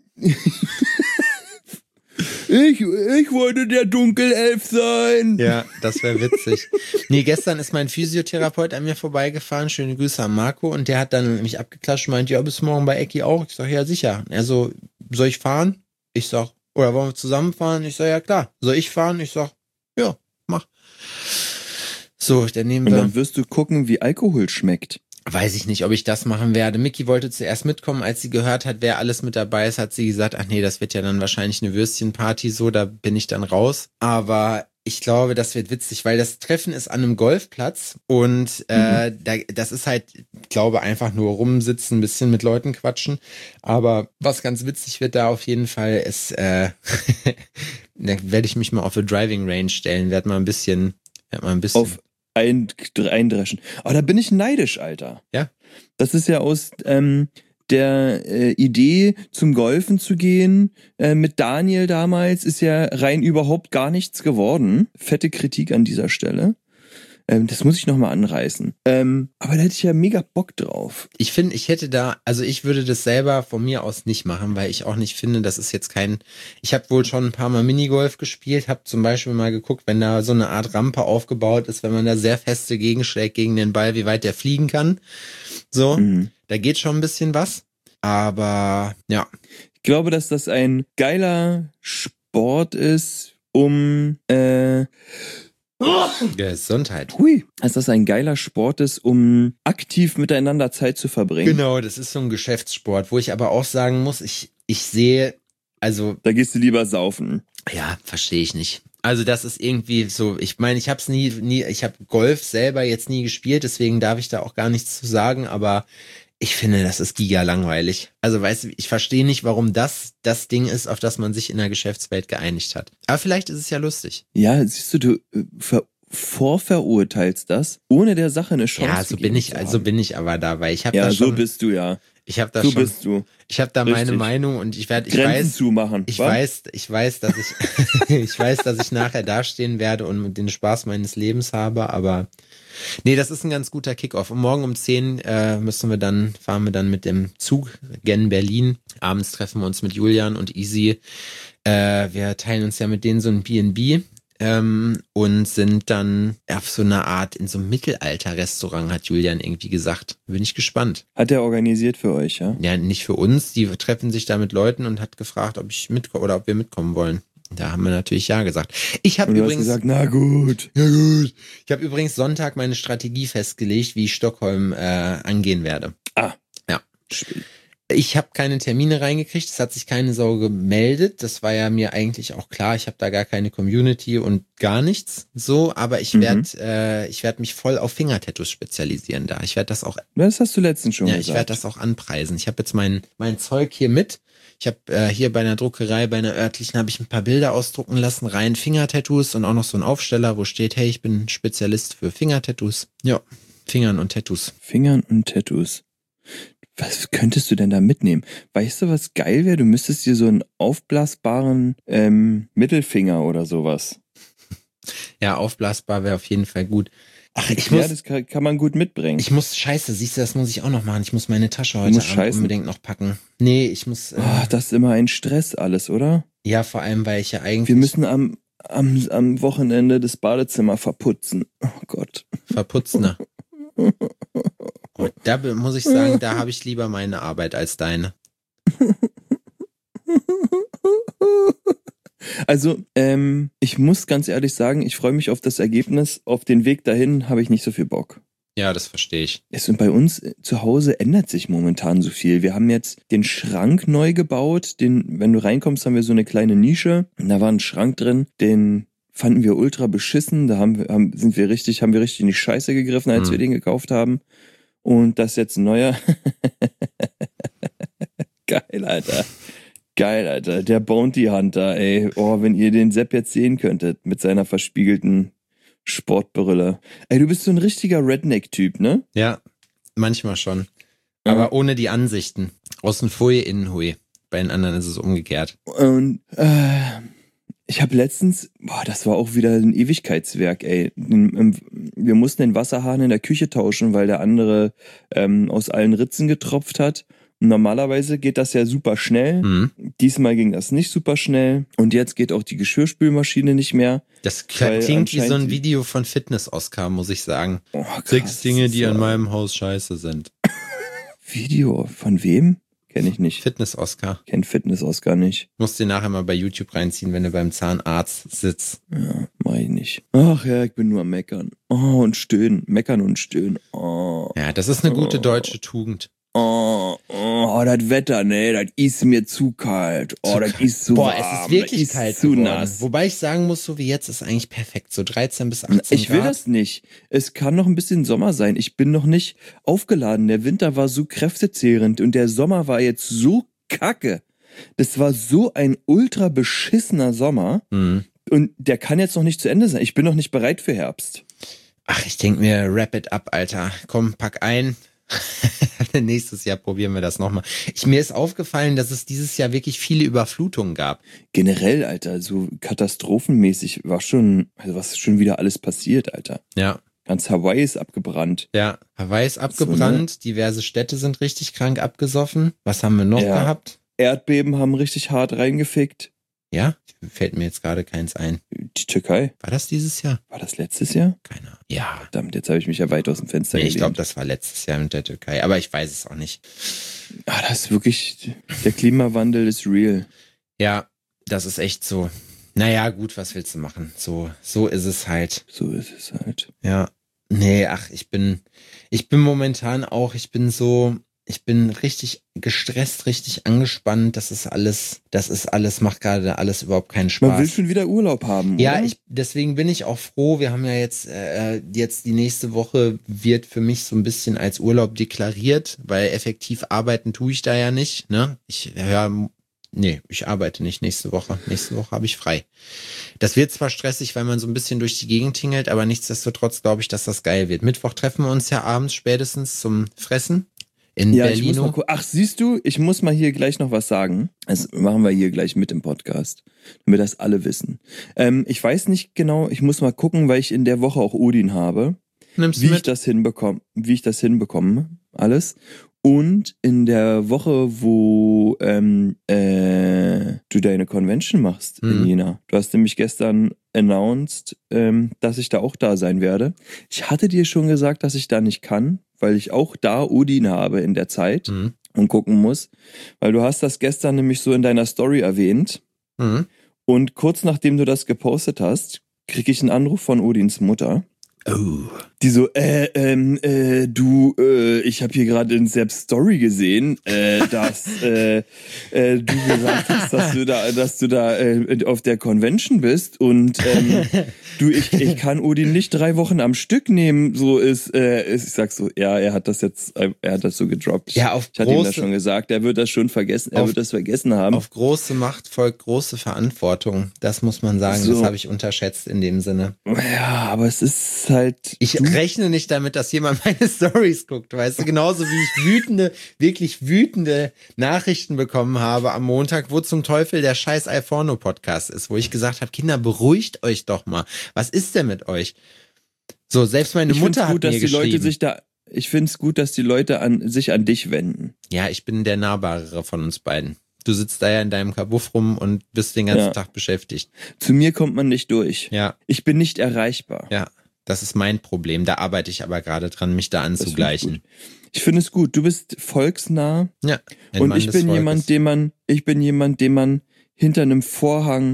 ich wollte der Dunkelelf sein.
Ja, das wäre witzig. Nee, gestern ist mein Physiotherapeut an mir vorbeigefahren. Schöne Grüße an Marco. Und der hat dann mich abgeklatscht und meint, ja, bis morgen bei Ecki auch. Ich sag, ja, sicher. Er so, soll ich fahren? Ich sag, oder wollen wir zusammen fahren? Ich sag, ja, klar. Soll ich fahren? Ich sag, ja, mach. So, dann nehmen
Und
wir.
dann wirst du gucken, wie Alkohol schmeckt.
Weiß ich nicht, ob ich das machen werde. Micky wollte zuerst mitkommen, als sie gehört hat, wer alles mit dabei ist, hat sie gesagt, ach nee, das wird ja dann wahrscheinlich eine Würstchenparty, so, da bin ich dann raus. Aber ich glaube, das wird witzig, weil das Treffen ist an einem Golfplatz und das ist halt, ich glaube, einfach nur rumsitzen, ein bisschen mit Leuten quatschen. Aber was ganz witzig wird da auf jeden Fall ist, da werde ich mich mal auf eine Driving Range stellen, werde mal ein bisschen
Auf eindreschen. Aber da bin ich neidisch, Alter.
Ja.
Das ist ja aus der Idee, zum Golfen zu gehen, mit Daniel damals, ist ja rein überhaupt gar nichts geworden. Fette Kritik an dieser Stelle. Das muss ich nochmal anreißen. Aber da hätte ich ja mega Bock drauf.
Ich finde, ich würde das selber von mir aus nicht machen, weil ich auch nicht finde, das ist jetzt ich habe wohl schon ein paar Mal Minigolf gespielt, habe zum Beispiel mal geguckt, wenn da so eine Art Rampe aufgebaut ist, wenn man da sehr feste gegenschlägt gegen den Ball, wie weit der fliegen kann. So, da geht schon ein bisschen was. Aber, ja.
Ich glaube, dass das ein geiler Sport ist, um
Gesundheit.
dass das ein geiler Sport ist, um aktiv miteinander Zeit zu verbringen.
Genau, das ist so ein Geschäftssport, wo ich aber auch sagen muss, ich sehe, also.
Da gehst du lieber saufen.
Ja, verstehe ich nicht. Also das ist irgendwie so, ich meine, ich habe ich habe Golf selber jetzt nie gespielt, deswegen darf ich da auch gar nichts zu sagen, aber ich finde, das ist giga langweilig. Also weißt du, ich verstehe nicht, warum das Ding ist, auf das man sich in der Geschäftswelt geeinigt hat. Aber vielleicht ist es ja lustig.
Ja, siehst du vorverurteilst das, ohne der Sache eine Chance
Ja, so bin ich aber da, weil ich habe da
so
schon.
bist du ja.
Ich habe da
So
schon.
bist du.
Ich habe da
Richtig.
meine Meinung und ich
Grenzen
weiß,
zumachen.
ich
wa?
weiß, dass ich, ich weiß, dass ich nachher dastehen werde und den Spaß meines Lebens habe, aber nee, das ist ein ganz guter Kickoff. Und morgen um 10 fahren wir dann mit dem Zug gen Berlin. Abends treffen wir uns mit Julian und Easy. Wir teilen uns ja mit denen so ein B&B. Und sind dann auf so einer Art, in so einem Mittelalter-Restaurant, hat Julian irgendwie gesagt. Bin ich gespannt.
Hat er organisiert für euch, ja?
Ja, nicht für uns. Die treffen sich da mit Leuten und hat gefragt, ob wir mitkommen wollen. Da haben wir natürlich ja gesagt. Ich habe übrigens
gesagt, na gut.
ja gut. Ich habe übrigens Sonntag meine Strategie festgelegt, wie ich Stockholm angehen werde.
Ah.
Ja. Ich habe keine Termine reingekriegt, es hat sich keine Sau gemeldet. Das war ja mir eigentlich auch klar. Ich habe da gar keine Community und gar nichts. So, aber ich werd mich voll auf Fingertattoos spezialisieren da. Ich werde das auch.
Das hast du letztens schon gesagt.
Ich werde das auch anpreisen. Ich habe jetzt mein Zeug hier mit. Ich habe hier bei einer Druckerei, bei einer örtlichen, habe ich ein paar Bilder ausdrucken lassen, rein Fingertattoos und auch noch so ein Aufsteller, wo steht, hey, ich bin Spezialist für Fingertattoos. Ja, Fingern und Tattoos.
Fingern und Tattoos. Was könntest du denn da mitnehmen? Weißt du, was geil wäre? Du müsstest dir so einen aufblasbaren Mittelfinger oder sowas.
Ja, aufblasbar wäre auf jeden Fall gut. Ach,
das kann man gut mitbringen.
Siehst du, das muss ich auch noch machen. Ich muss meine Tasche heute Abend unbedingt noch packen. Nee, ich muss...
das ist immer ein Stress alles, oder?
Ja, vor allem, weil ich ja eigentlich...
Wir müssen am Wochenende das Badezimmer verputzen. Oh Gott.
Verputzen. Und da muss ich sagen, da habe ich lieber meine Arbeit als deine.
Also, ich muss ganz ehrlich sagen, ich freue mich auf das Ergebnis. Auf den Weg dahin habe ich nicht so viel Bock.
Ja, das verstehe ich.
Und bei uns zu Hause ändert sich momentan so viel. Wir haben jetzt den Schrank neu gebaut. Wenn du reinkommst, haben wir so eine kleine Nische. Und da war ein Schrank drin, den fanden wir ultra beschissen. Da haben wir richtig in die Scheiße gegriffen, als wir den gekauft haben. Und das ist jetzt ein neuer. Geil, Alter. Geil, Alter. Der Bounty Hunter, ey. Oh, wenn ihr den Sepp jetzt sehen könntet mit seiner verspiegelten Sportbrille. Ey, du bist so ein richtiger Redneck-Typ, ne?
Ja, manchmal schon. Aber ohne die Ansichten. Außen Hui, innen Hui. Bei den anderen ist es umgekehrt.
Und ich habe letztens, das war auch wieder ein Ewigkeitswerk, ey. Wir mussten den Wasserhahn in der Küche tauschen, weil der andere aus allen Ritzen getropft hat. Normalerweise geht das ja super schnell. Diesmal ging das nicht super schnell. Und jetzt geht auch die Geschirrspülmaschine nicht mehr.
Das klingt wie so ein Video von Fitness-Oscar, muss ich sagen.
Oh, krass,
6 Dinge, die an meinem Haus scheiße sind.
Video? Von wem? Kenn ich nicht.
Fitness-Oscar.
Kenn Fitness-Oscar nicht.
Musst dir nachher mal bei YouTube reinziehen, wenn du beim Zahnarzt sitzt.
Ja, mach ich nicht. Ach ja, ich bin nur am Meckern. Oh, und stöhnen. Meckern und stöhnen. Oh.
Ja, das ist eine gute deutsche Tugend.
Oh, das Wetter, ne, das ist mir zu kalt. Oh, das ist zu warm.
Es ist wirklich kalt
zu
geworden.
nass.
Wobei ich sagen muss, so wie jetzt ist eigentlich perfekt. So 13 bis 18 Grad.
Ich will das nicht. Es kann noch ein bisschen Sommer sein. Ich bin noch nicht aufgeladen. Der Winter war so kräftezehrend und der Sommer war jetzt so kacke. Das war so ein ultra beschissener Sommer. Und der kann jetzt noch nicht zu Ende sein. Ich bin noch nicht bereit für Herbst.
Ach, ich denk mir, wrap it up, Alter. Komm, pack ein. Nächstes Jahr probieren wir das nochmal. Mir ist aufgefallen, dass es dieses Jahr wirklich viele Überflutungen gab.
Generell, Alter, so katastrophenmäßig was schon wieder alles passiert, Alter.
Ja.
Ganz Hawaii ist abgebrannt.
Ja, Hawaii ist abgebrannt, so, ne? Diverse Städte sind richtig krank abgesoffen. Was haben wir noch gehabt?
Erdbeben haben richtig hart reingefickt.
Ja? Fällt mir jetzt gerade keins ein.
Die Türkei.
War das dieses Jahr?
War das letztes Jahr?
Keine Ahnung. Ja.
Verdammt, jetzt habe ich mich ja weit aus dem Fenster gelehnt.
Ich glaube, das war letztes Jahr mit der Türkei, aber ich weiß es auch nicht.
Das ist wirklich, der Klimawandel ist real.
Ja, das ist echt so. Naja, gut, was willst du machen? So ist es halt.
So ist es halt.
Ja. Nee, ich bin momentan auch, ich bin richtig gestresst, richtig angespannt. Das ist alles, macht gerade alles überhaupt keinen Spaß.
Man will schon wieder Urlaub haben,
ja,
oder?
Deswegen bin ich auch froh. Wir haben ja jetzt die nächste Woche wird für mich so ein bisschen als Urlaub deklariert, weil effektiv arbeiten tue ich da ja nicht, ne? Ich arbeite nicht nächste Woche. Nächste Woche habe ich frei. Das wird zwar stressig, weil man so ein bisschen durch die Gegend tingelt, aber nichtsdestotrotz glaube ich, dass das geil wird. Mittwoch treffen wir uns ja abends spätestens zum Fressen. In Berlin.
Ach, siehst du, ich muss mal hier gleich noch was sagen. Das machen wir hier gleich mit im Podcast, damit das alle wissen. Ich weiß nicht genau, ich muss mal gucken, weil ich in der Woche auch Odin habe.
Nimmst
wie
du
ich das hinbekomme, alles. Und in der Woche, wo du deine Convention machst in Jena. Du hast nämlich gestern announced, dass ich da auch da sein werde. Ich hatte dir schon gesagt, dass ich da nicht kann, weil ich auch da Odin habe in der Zeit und gucken muss. Weil du hast das gestern nämlich so in deiner Story erwähnt. Und kurz nachdem du das gepostet hast, krieg ich einen Anruf von Odins Mutter.
Oh.
Die so, ich habe hier gerade in Sepps Story gesehen, dass du gesagt hast, dass du da auf der Convention bist und ich kann Odin nicht 3 Wochen am Stück nehmen. So ich sag so, ja, er hat das so gedroppt.
Ja,
ich hatte ihm das schon gesagt, er wird das schon vergessen, wird das vergessen haben.
Auf große Macht folgt große Verantwortung. Das muss man sagen, das habe ich unterschätzt in dem Sinne.
Ja, aber es ist halt.
Ich rechne nicht damit, dass jemand meine Stories guckt, weißt du, genauso wie ich wirklich wütende Nachrichten bekommen habe am Montag, wo zum Teufel der scheiß Alforno-Podcast ist, wo ich gesagt habe, Kinder, beruhigt euch doch mal. Was ist denn mit euch? So, selbst meine Mutter hat mir geschrieben.
Ich finde es gut, dass die Leute sich an dich wenden.
Ja, ich bin der Nahbarere von uns beiden. Du sitzt da ja in deinem Kabuff rum und bist den ganzen Tag beschäftigt.
Zu mir kommt man nicht durch.
Ja.
Ich bin nicht erreichbar.
Ja. Das ist mein Problem. Da arbeite ich aber gerade dran, mich da anzugleichen.
Ich finde es gut. Du bist volksnah.
Ja.
Und ich bin jemand, den man hinter einem Vorhang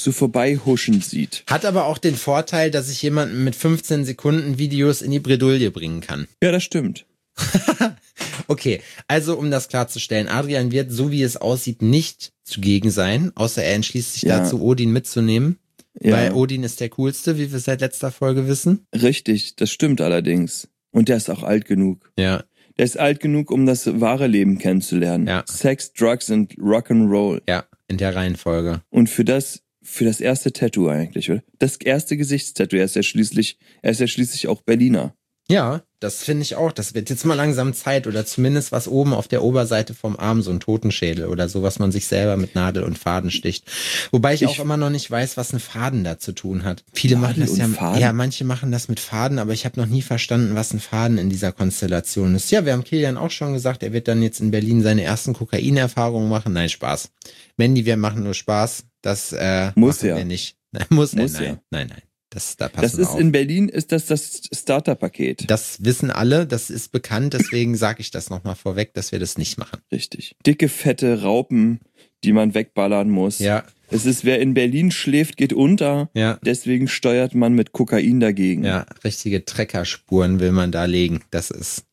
so vorbeihuschen sieht.
Hat aber auch den Vorteil, dass ich jemanden mit 15 Sekunden Videos in die Bredouille bringen kann.
Ja, das stimmt.
Okay, also um das klarzustellen, Adrian wird, so wie es aussieht, nicht zugegen sein, außer er entschließt sich dazu, Odin mitzunehmen.
Ja.
Weil Odin ist der Coolste, wie wir seit letzter Folge wissen.
Richtig, das stimmt allerdings. Und der ist auch alt genug.
Ja.
Der ist alt genug, um das wahre Leben kennenzulernen.
Ja.
Sex, Drugs und Rock'n'Roll.
Ja, in der Reihenfolge.
Und für das erste Tattoo eigentlich, oder? Das erste Gesichtstattoo. Er ist ja schließlich auch Berliner.
Ja, das finde ich auch. Das wird jetzt mal langsam Zeit oder zumindest was oben auf der Oberseite vom Arm, so ein Totenschädel oder so, was man sich selber mit Nadel und Faden sticht. Wobei ich auch immer noch nicht weiß, was ein Faden da zu tun hat. Viele machen das ja,
Faden?
Ja, manche machen das mit Faden, aber ich habe noch nie verstanden, was ein Faden in dieser Konstellation ist. Ja, wir haben Kilian auch schon gesagt, er wird dann jetzt in Berlin seine ersten Kokainerfahrungen machen. Nein, Spaß. Mandy, wir machen nur Spaß. Das
muss
machen
ja.
wir nicht. Muss
ja.
Nein. Da passen
Das
wir
ist
auf.
in Berlin, ist das Starterpaket.
Das wissen alle, das ist bekannt, deswegen sage ich das nochmal vorweg, dass wir das nicht machen.
Richtig. Dicke, fette Raupen, die man wegballern muss.
Ja.
Es ist, wer in Berlin schläft, geht unter.
Ja.
Deswegen steuert man mit Kokain dagegen.
Ja, richtige Treckerspuren will man da legen. Das ist.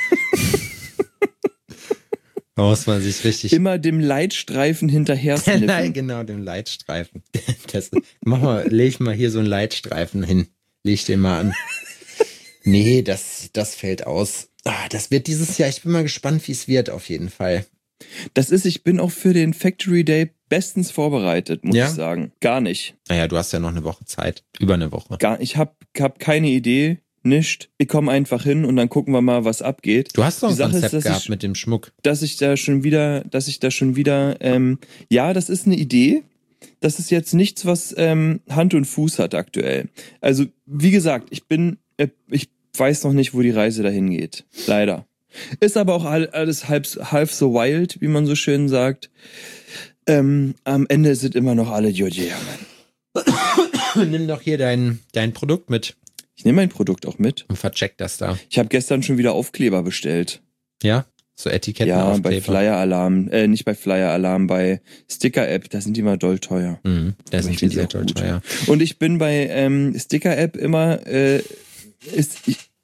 Da muss man sich richtig.
Immer dem Leitstreifen hinterher sniffen.
Nein, genau, dem Leitstreifen. Leg ich mal hier so einen Leitstreifen hin. Leg den mal an. Nee, das fällt aus. Das wird dieses Jahr, ich bin mal gespannt, wie es wird, auf jeden Fall.
Ich bin auch für den Factory Day bestens vorbereitet, muss ich sagen. Gar nicht.
Naja, du hast ja noch eine Woche Zeit. Über eine Woche.
Ich hab keine Idee. Nicht. Ich komme einfach hin und dann gucken wir mal, was abgeht.
Du hast doch ein Konzept gehabt mit dem Schmuck.
Dass ich da schon wieder, ja, das ist eine Idee. Das ist jetzt nichts, was Hand und Fuß hat aktuell. Also, wie gesagt, ich weiß noch nicht, wo die Reise dahin geht. Leider. Ist aber auch alles halb so wild, wie man so schön sagt. Am Ende sind immer noch alle Georgia.
Nimm doch hier dein Produkt mit.
Ich nehme mein Produkt auch mit.
Und vercheck das da.
Ich habe gestern schon wieder Aufkleber bestellt.
Ja? So Etikettenaufkleber?
Ja, bei Flyer Alarm. Nicht bei Flyer Alarm, bei Sticker App. Da sind die mal doll teuer.
Da sind die sehr doll teuer.
Und ich bin bei Sticker App immer, ist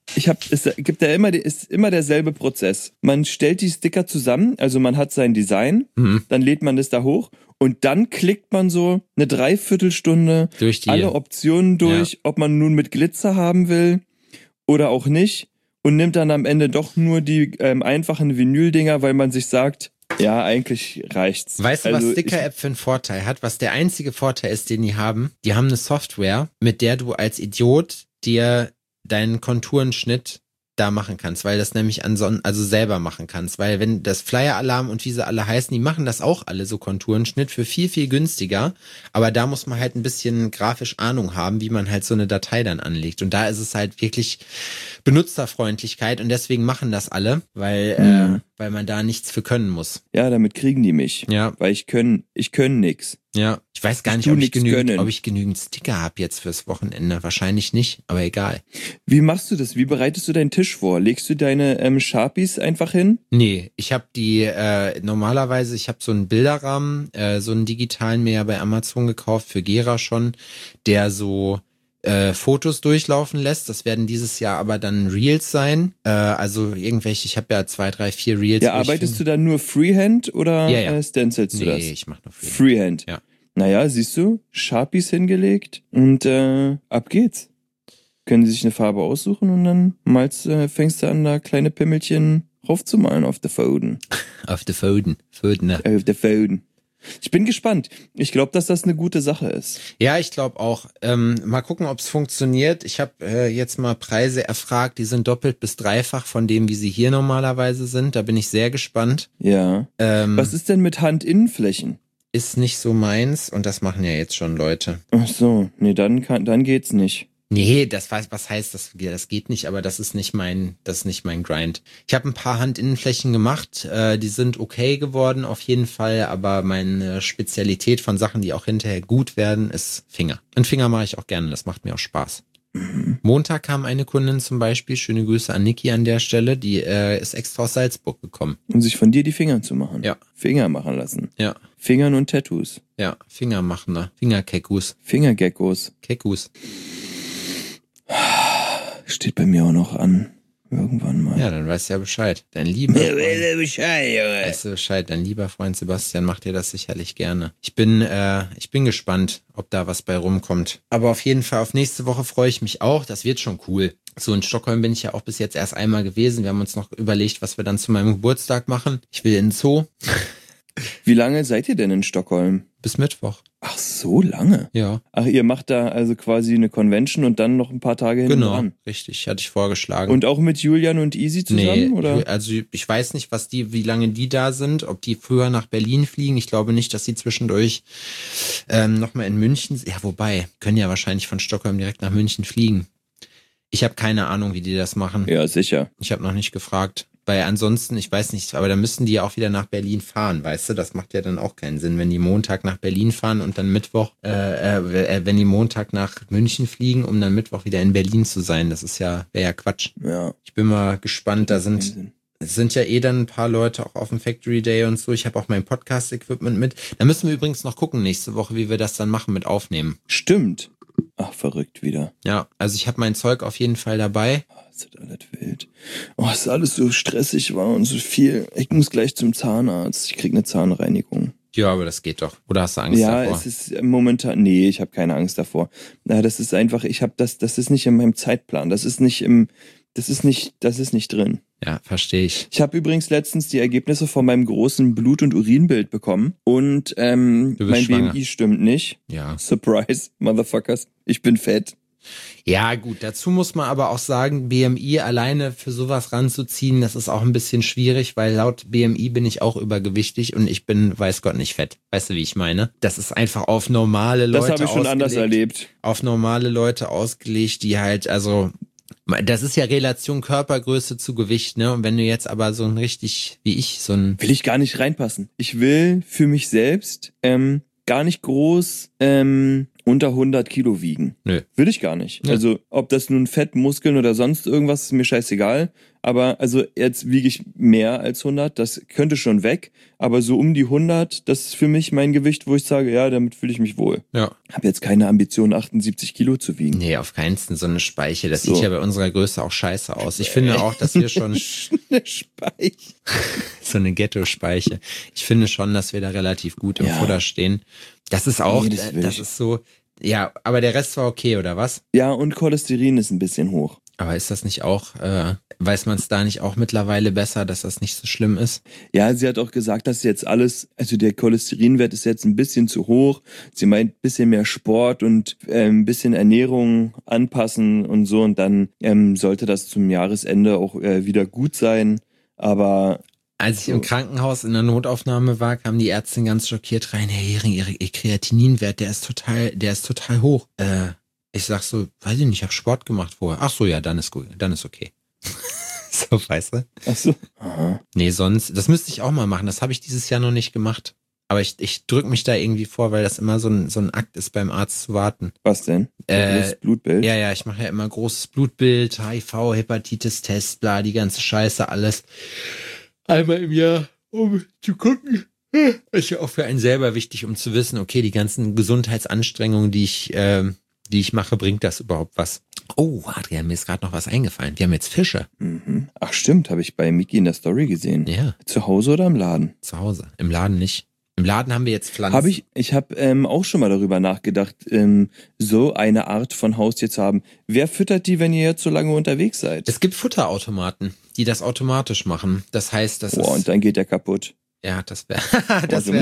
immer derselbe Prozess. Man stellt die Sticker zusammen, also man hat sein Design, dann lädt man das da hoch und dann klickt man so eine Dreiviertelstunde alle Optionen durch, ob man nun mit Glitzer haben will oder auch nicht und nimmt dann am Ende doch nur die einfachen Vinyl-Dinger, weil man sich sagt, ja, eigentlich reicht's.
Weißt du, was Sticker-App für einen Vorteil hat? Was der einzige Vorteil ist, den die haben? Die haben eine Software, mit der du als Idiot dir deinen Konturenschnitt da machen kannst, weil das nämlich also selber machen kannst, weil wenn das Flyer-Alarm und wie sie alle heißen, die machen das auch alle so Konturenschnitt für viel, viel günstiger, aber da muss man halt ein bisschen grafisch Ahnung haben, wie man halt so eine Datei dann anlegt und da ist es halt wirklich Benutzerfreundlichkeit und deswegen machen das alle, weil man da nichts für können muss.
Ja, damit kriegen die mich.
Ja.
Weil ich können nix.
Ja, ich weiß gar nicht, ob ich genügend Sticker habe jetzt fürs Wochenende. Wahrscheinlich nicht, aber egal.
Wie machst du das? Wie bereitest du deinen Tisch vor? Legst du deine Sharpies einfach hin?
Nee, ich habe normalerweise, ich habe so einen Bilderrahmen, so einen digitalen mir ja bei Amazon gekauft, für Gera schon, der so Fotos durchlaufen lässt. Das werden dieses Jahr aber dann Reels sein. Also irgendwelche, ich habe ja 2, 3, 4 Reels.
Ja, arbeitest du dann nur Freehand oder stencilst du das?
Nee, ich mach nur
Freehand.
Ja.
Naja, siehst du, Sharpies hingelegt und ab geht's. Können sie sich eine Farbe aussuchen und dann fängst du an, da kleine Pimmelchen raufzumalen auf der Foden.
Auf der Foden.
Auf der Foden. Ich bin gespannt. Ich glaube, dass das eine gute Sache ist.
Ja, ich glaube auch. Mal gucken, ob es funktioniert. Ich habe jetzt mal Preise erfragt, die sind doppelt bis dreifach von dem, wie sie hier normalerweise sind. Da bin ich sehr gespannt.
Ja. Was ist denn mit Handinnenflächen?
Ist nicht so meins und das machen ja jetzt schon Leute.
Ach so, nee, dann geht's nicht.
Nee, was heißt das? Das geht nicht, aber das ist nicht mein Grind. Ich habe ein paar Handinnenflächen gemacht, die sind okay geworden auf jeden Fall, aber meine Spezialität von Sachen, die auch hinterher gut werden, ist Finger. Und Finger mache ich auch gerne, das macht mir auch Spaß. Montag kam eine Kundin zum Beispiel, schöne Grüße an Niki an der Stelle, die ist extra aus Salzburg gekommen.
Um sich von dir die Finger zu machen.
Ja.
Finger machen lassen.
Ja.
Fingern und Tattoos.
Ja, Fingermachender. Fingerkeckus.
Fingergeckos.
Keckus.
Steht bei mir auch noch an. Irgendwann mal.
Ja, dann weißt du ja Bescheid. Dein lieber Freund,
Bescheid, Junge.
weißt du Bescheid, dein lieber Freund Sebastian macht dir das sicherlich gerne. Ich bin gespannt, ob da was bei rumkommt. Aber auf jeden Fall auf nächste Woche freue ich mich auch. Das wird schon cool. So, in Stockholm bin ich ja auch bis jetzt erst einmal gewesen. Wir haben uns noch überlegt, was wir dann zu meinem Geburtstag machen. Ich will in den Zoo.
Wie lange seid ihr denn in Stockholm?
Bis Mittwoch.
Ach, so lange?
Ja.
Ach, ihr macht da also quasi eine Convention und dann noch ein paar Tage hinten
Genau,
dran.
richtig, hatte ich vorgeschlagen.
Und auch mit Julian und Easy zusammen, oder?
Also ich weiß nicht, wie lange die da sind, ob die früher nach Berlin fliegen. Ich glaube nicht, dass sie zwischendurch nochmal in München, ja, wobei, können ja wahrscheinlich von Stockholm direkt nach München fliegen. Ich habe keine Ahnung, wie die das machen.
Ja, sicher.
Ich habe noch nicht gefragt. Weil ansonsten, ich weiß nicht, aber dann müssten die ja auch wieder nach Berlin fahren, weißt du? Das macht ja dann auch keinen Sinn, wenn die Montag nach Berlin fahren und dann Mittwoch, wenn die Montag nach München fliegen, um dann Mittwoch wieder in Berlin zu sein. Das wäre ja Quatsch.
Ja.
Ich bin mal gespannt, es sind ja dann ein paar Leute auch auf dem Factory Day und so. Ich habe auch mein Podcast-Equipment mit. Da müssen wir übrigens noch gucken nächste Woche, wie wir das dann machen mit Aufnehmen.
Stimmt. Ach, verrückt wieder.
Ja, also ich habe mein Zeug auf jeden Fall dabei.
Das ist alles wild. Oh, es ist alles so stressig war und so viel. Ich muss gleich zum Zahnarzt. Ich krieg eine Zahnreinigung.
Ja, aber das geht doch. Oder hast du Angst davor?
Ja, es ist momentan, nee, ich habe keine Angst davor. Na, das ist einfach, das ist nicht in meinem Zeitplan. Das ist nicht drin.
Ja, verstehe ich.
Ich habe übrigens letztens die Ergebnisse von meinem großen Blut- und Urinbild bekommen und mein
schwanger.
BMI stimmt nicht.
Ja.
Surprise, Motherfuckers. Ich bin fett.
Ja, gut, dazu muss man aber auch sagen, BMI alleine für sowas ranzuziehen, das ist auch ein bisschen schwierig, weil laut BMI bin ich auch übergewichtig und ich bin, weiß Gott, nicht fett. Weißt du, wie ich meine? Das ist einfach auf normale Leute
Das habe ich schon anders erlebt.
Auf normale Leute ausgelegt, die halt, also, das ist ja Relation Körpergröße zu Gewicht, ne? Und wenn du jetzt aber so ein richtig, wie ich,
Will ich gar nicht reinpassen. Ich will für mich selbst gar nicht groß unter 100 Kilo wiegen.
Nö.
Will ich gar nicht.
Ja.
Also ob das nun Fett, Muskeln oder sonst irgendwas, ist mir scheißegal. Aber also jetzt wiege ich mehr als 100, das könnte schon weg. Aber so um die 100, das ist für mich mein Gewicht, wo ich sage, ja, damit fühle ich mich wohl.
Ja.
Habe jetzt keine Ambition, 78 Kilo zu wiegen.
Nee, auf keinen Fall so eine Speiche. Das
So.
sieht ja bei unserer Größe auch scheiße aus. Ich finde auch, dass wir schon
Eine Speiche.
so eine Ghetto-Speiche. Ich finde schon, dass wir da relativ gut im
Ja.
Futter stehen. Das ist auch,
Nee, das will
das
ich.
ist so, ja, aber der Rest war okay, oder was?
Ja, und Cholesterin ist ein bisschen hoch.
Aber ist das nicht auch, weiß man es da nicht auch mittlerweile besser, dass das nicht so schlimm ist?
Ja, sie hat auch gesagt, dass jetzt alles, also der Cholesterinwert ist jetzt ein bisschen zu hoch. Sie meint, ein bisschen mehr Sport und ein bisschen Ernährung anpassen und so. Und dann sollte das zum Jahresende auch wieder gut sein. Aber
Als ich im Krankenhaus in der Notaufnahme war, kam die Ärztin ganz schockiert rein, Herr Hering, Ihr Kreatininwert, der ist total hoch. Ich sag so, weiß ich nicht, ich habe Sport gemacht vorher. Ach so, ja, dann ist gut, dann ist okay. So, weißt du?
ach so. Aha.
Nee, sonst, das müsste ich auch mal machen. Das habe ich dieses Jahr noch nicht gemacht. Aber ich drück mich da irgendwie vor, weil das immer so ein Akt ist, beim Arzt zu warten.
Was denn? Das Blutbild?
Ja, ich mache ja immer großes Blutbild, HIV, Hepatitis-Test, bla, die ganze Scheiße, alles. Einmal im Jahr, um zu gucken. Ist ja auch für einen selber wichtig, um zu wissen, okay, die ganzen Gesundheitsanstrengungen, die ich mache, bringt das überhaupt was? Oh, Adrian, mir ist gerade noch was eingefallen. Wir haben jetzt Fische.
Mhm. Ach stimmt, habe ich bei Miki in der Story gesehen.
Ja,
Zu Hause oder im Laden?
zu Hause. Im Laden nicht. Im Laden haben wir jetzt Pflanzen.
Ich habe auch schon mal darüber nachgedacht, so eine Art von Haustier zu haben. Wer füttert die, wenn ihr jetzt so lange unterwegs seid?
Es gibt Futterautomaten, die das automatisch machen. Das heißt, das
Boah,
ist...
und dann geht der kaputt.
Ja, das wäre...
Das
ja,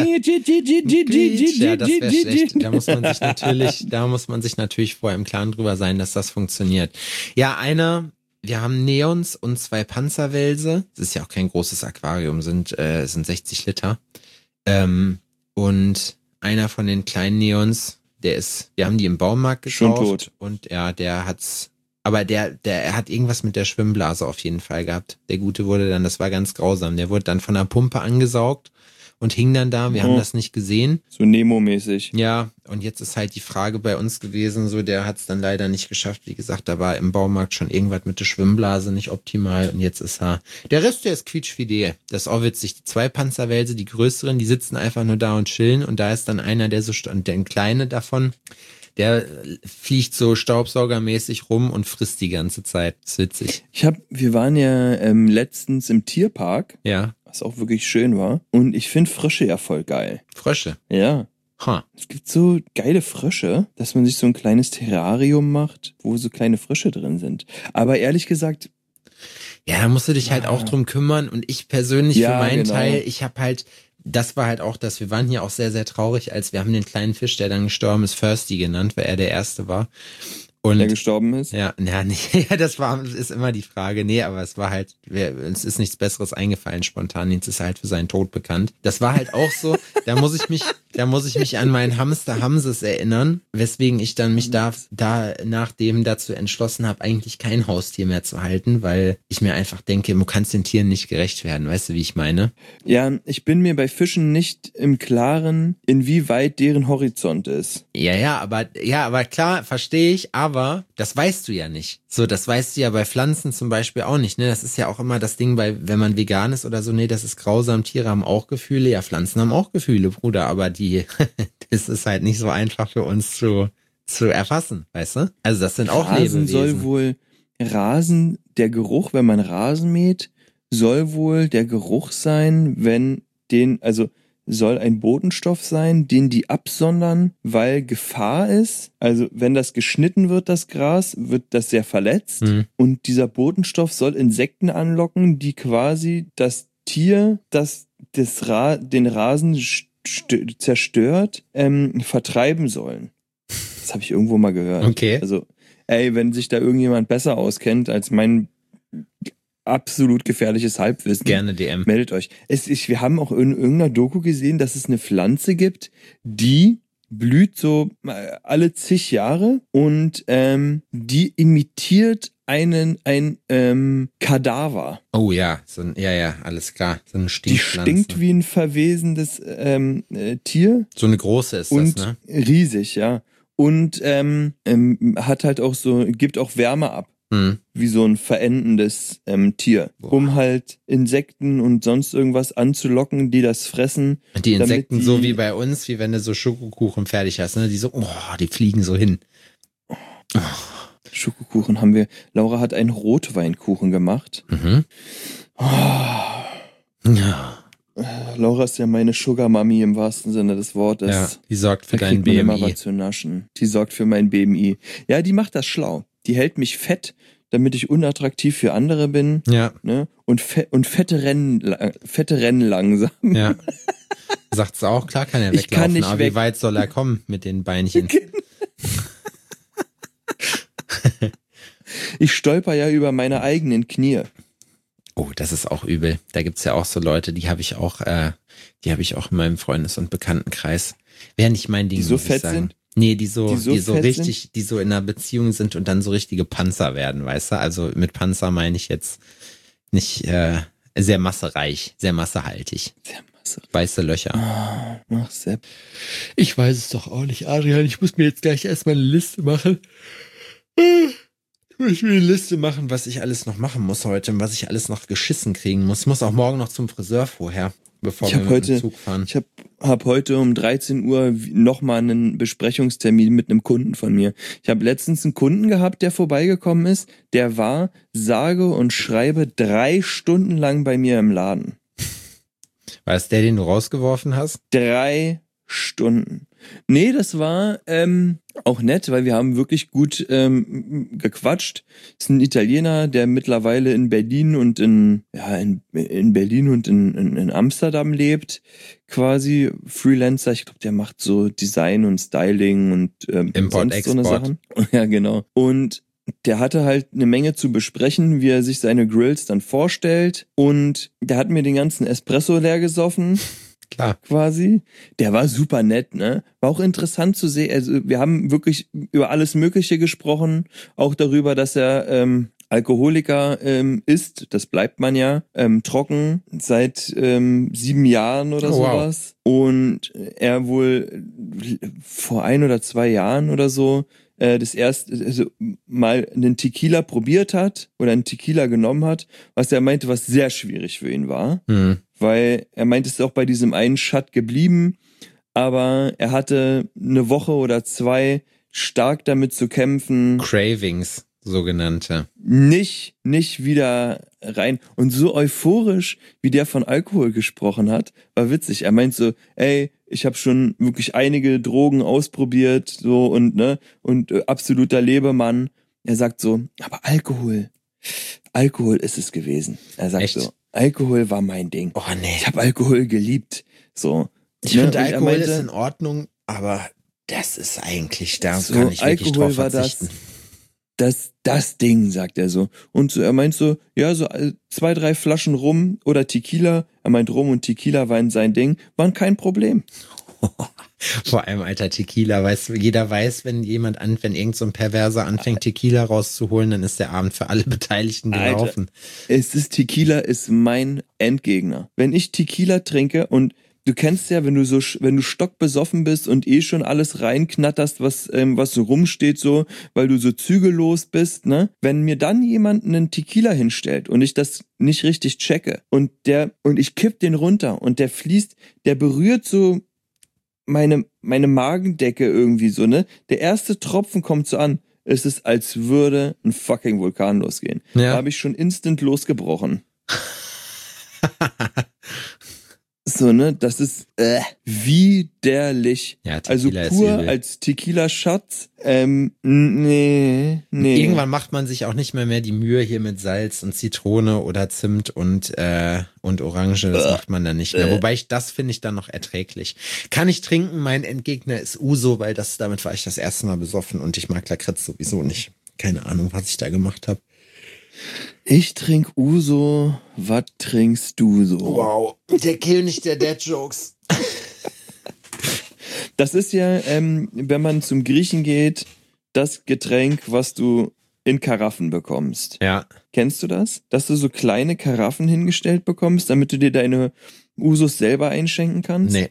das wäre schlecht. Da muss man sich natürlich vorher im Klaren drüber sein, dass das funktioniert. Ja, wir haben Neons und 2 Panzerwälse. Das ist ja auch kein großes Aquarium, sind 60 Liter. Und einer von den kleinen Neons, wir haben die im Baumarkt
Schon
gekauft.
tot.
Und ja, der hat's, aber er hat irgendwas mit der Schwimmblase auf jeden Fall gehabt. Der Gute das war ganz grausam. Der wurde dann von der Pumpe angesaugt und hing dann da. Wir haben das nicht gesehen.
So Nemo-mäßig.
Ja, und jetzt ist halt die Frage bei uns gewesen, so der hat es dann leider nicht geschafft. Wie gesagt, da war im Baumarkt schon irgendwas mit der Schwimmblase nicht optimal und jetzt ist der Rest, der ist quietschfidel. Das ist auch witzig. Die 2 Panzerwälse, die größeren, die sitzen einfach nur da und chillen und da ist dann einer, der der kleine davon, der fliegt so staubsaugermäßig rum und frisst die ganze Zeit. Das ist witzig.
Wir waren ja letztens im Tierpark,
Ja.
was auch wirklich schön war. Und ich finde Frösche ja voll geil.
Frösche.
Ja.
Ha.
Es gibt so geile Frösche, dass man sich so ein kleines Terrarium macht, wo so kleine Frösche drin sind. Aber ehrlich gesagt...
Ja, da musst du dich halt auch drum kümmern und ich persönlich für meinen
genau.
Teil, ich habe halt, das war halt auch das, wir waren hier auch sehr, sehr traurig, als wir haben den kleinen Fisch, der dann gestorben ist, Firsty genannt, weil er der Erste war. Und
der gestorben ist?
Ja, ist immer die Frage. Nee, aber es war halt, uns ist nichts Besseres eingefallen spontan. Jetzt ist er halt für seinen Tod bekannt. Das war halt auch so, da muss ich mich an meinen Hamster Hamses erinnern, weswegen ich dann mich nachdem dazu entschlossen habe, eigentlich kein Haustier mehr zu halten, weil ich mir einfach denke, du kannst den Tieren nicht gerecht werden. Weißt du, wie ich meine?
Ja, ich bin mir bei Fischen nicht im Klaren, inwieweit deren Horizont ist.
Ja, aber klar, verstehe ich, aber das weißt du ja nicht. So, das weißt du ja bei Pflanzen zum Beispiel auch nicht, ne? Das ist ja auch immer das Ding wenn man vegan ist oder so, nee, das ist grausam, Tiere haben auch Gefühle, ja, Pflanzen haben auch Gefühle, Bruder, aber das ist halt nicht so einfach für uns zu erfassen, weißt du? Also das sind auch Lebewesen.
Soll wohl der Geruch, wenn man Rasen mäht, soll wohl der Geruch sein, soll ein Botenstoff sein, den die absondern, weil Gefahr ist. Also wenn das geschnitten wird, das Gras, wird das sehr verletzt. Und dieser Botenstoff soll Insekten anlocken, die quasi das Tier, das den Rasen zerstört, vertreiben sollen. Das habe ich irgendwo mal gehört.
Okay.
Also, wenn sich da irgendjemand besser auskennt als mein absolut gefährliches Halbwissen.
Gerne DM.
Meldet euch. Wir haben auch in irgendeiner Doku gesehen, dass es eine Pflanze gibt, die blüht so alle zig Jahre und die imitiert ein Kadaver.
Oh ja, alles klar. So eine
Die stinkt wie ein verwesendes Tier.
So eine große ist
und
das, ne?
Riesig, ja. Und hat halt auch gibt auch Wärme ab. Wie so ein verendendes Tier, um halt Insekten und sonst irgendwas anzulocken, die das fressen.
Die Insekten so wie bei uns, wie wenn du so Schokokuchen fertig hast, ne? Die fliegen so hin.
Schokokuchen haben wir. Laura hat einen Rotweinkuchen gemacht.
Ja.
Laura ist ja meine Sugar Mami im wahrsten Sinne des Wortes.
Ja, die sorgt für dein
BMI.
BMI.
Immer was zu naschen. Die sorgt für mein BMI. Ja, die macht das schlau. Die hält mich fett, damit ich unattraktiv für andere bin.
Ja.
Ne? Und fette Rennen langsam.
Ja. Sagt's auch, klar kann er weglaufen,
kann nicht
aber wie weit soll er kommen mit den Beinchen?
Ich stolper ja über meine eigenen Knie.
Oh, das ist auch übel. Da gibt's ja auch so Leute, die habe ich auch in meinem Freundes- und Bekanntenkreis. Wäre nicht mein Ding,
die so
muss ich
fett
sagen.
sind?
Nee, die so richtig,
sind?
die so in einer Beziehung sind und dann so richtige Panzer werden, weißt du? Also mit Panzer meine ich jetzt nicht sehr massereich, sehr massehaltig. Sehr massereich. Weiße Löcher.
Ach, Sepp.
Ich weiß es doch auch nicht, Adrian. Ich muss mir jetzt gleich erstmal eine Liste machen. Ich muss mir eine Liste machen, was ich alles noch machen muss heute und was ich alles noch geschissen kriegen muss. Ich muss auch morgen noch zum Friseur vorher, bevor wir mit dem Zug fahren.
Ich habe heute um 13 Uhr nochmal einen Besprechungstermin mit einem Kunden von mir. Ich habe letztens einen Kunden gehabt, der vorbeigekommen ist. Der war, sage und schreibe, 3 Stunden lang bei mir im Laden.
War das der, den du rausgeworfen hast?
3 Stunden. Nee, das war auch nett, weil wir haben wirklich gut gequatscht. Ist ein Italiener, der mittlerweile in Berlin und in Berlin und in Amsterdam lebt, quasi Freelancer. Ich glaube, der macht so Design und Styling und
Import,
sonst so eine
Export.
Sachen. Ja, genau. Und der hatte halt eine Menge zu besprechen, wie er sich seine Grills dann vorstellt. Und der hat mir den ganzen Espresso leer gesoffen.
Klar.
Quasi. Der war super nett, ne? War auch interessant zu sehen. Also wir haben wirklich über alles Mögliche gesprochen. Auch darüber, dass er Alkoholiker ist, das bleibt man ja, trocken seit 7 Jahren oder sowas. Und er wohl vor 1 oder 2 Jahren oder so das erste mal einen Tequila probiert hat oder einen Tequila genommen hat, was er meinte, was sehr schwierig für ihn war. Weil er meinte, es ist auch bei diesem einen Shot geblieben, aber er hatte 1 Woche oder 2 stark damit zu kämpfen.
Cravings, sogenannte.
Nicht wieder rein. Und so euphorisch, wie der von Alkohol gesprochen hat, war witzig. Er meint so, ey, ich habe schon wirklich einige Drogen ausprobiert, so und absoluter Lebemann. Er sagt so, aber Alkohol ist es gewesen. Er sagt so, Alkohol war mein Ding.
Oh nee.
Ich habe Alkohol geliebt. So.
Ich finde, Alkohol ist in Ordnung, aber das ist eigentlich, da so, kann ich wirklich
Alkohol
drauf verzichten.
Das Ding, sagt er so. Und so, er meint so, ja, so 2, 3 Flaschen Rum oder Tequila, er meint Rum und Tequila waren sein Ding, waren kein Problem.
Vor allem, alter, Tequila, jeder weiß, wenn irgend so ein Perverser anfängt, Tequila rauszuholen, dann ist der Abend für alle Beteiligten gelaufen.
Alter, Tequila ist mein Endgegner. Wenn ich Tequila trinke und du kennst ja, wenn du stockbesoffen bist und schon alles reinknatterst, was so rumsteht, so, weil du so zügellos bist, ne? Wenn mir dann jemand einen Tequila hinstellt und ich das nicht richtig checke und ich kipp den runter und der fließt, der berührt so meine Magendecke irgendwie so, ne? Der erste Tropfen kommt so an. Es ist, als würde ein fucking Vulkan losgehen. Ja. Da habe ich schon instant losgebrochen. So, ne, das ist widerlich.
Ja,
also pur als Tequila-Shots. Nee.
Irgendwann macht man sich auch nicht mehr die Mühe hier mit Salz und Zitrone oder Zimt und Orange. Das macht man dann nicht mehr. Wobei das finde ich dann noch erträglich. Kann ich trinken? Mein Endgegner ist Uso, weil damit war ich das erste Mal besoffen und ich mag Lakritz sowieso nicht. Keine Ahnung, was ich da gemacht habe.
Ich trink Uso, was trinkst du so?
Wow, der König der Dad-Jokes.
Das ist ja, wenn man zum Griechen geht, das Getränk, was du in Karaffen bekommst.
Ja.
Kennst du das? Dass du so kleine Karaffen hingestellt bekommst, damit du dir deine Usos selber einschenken kannst?
Nee.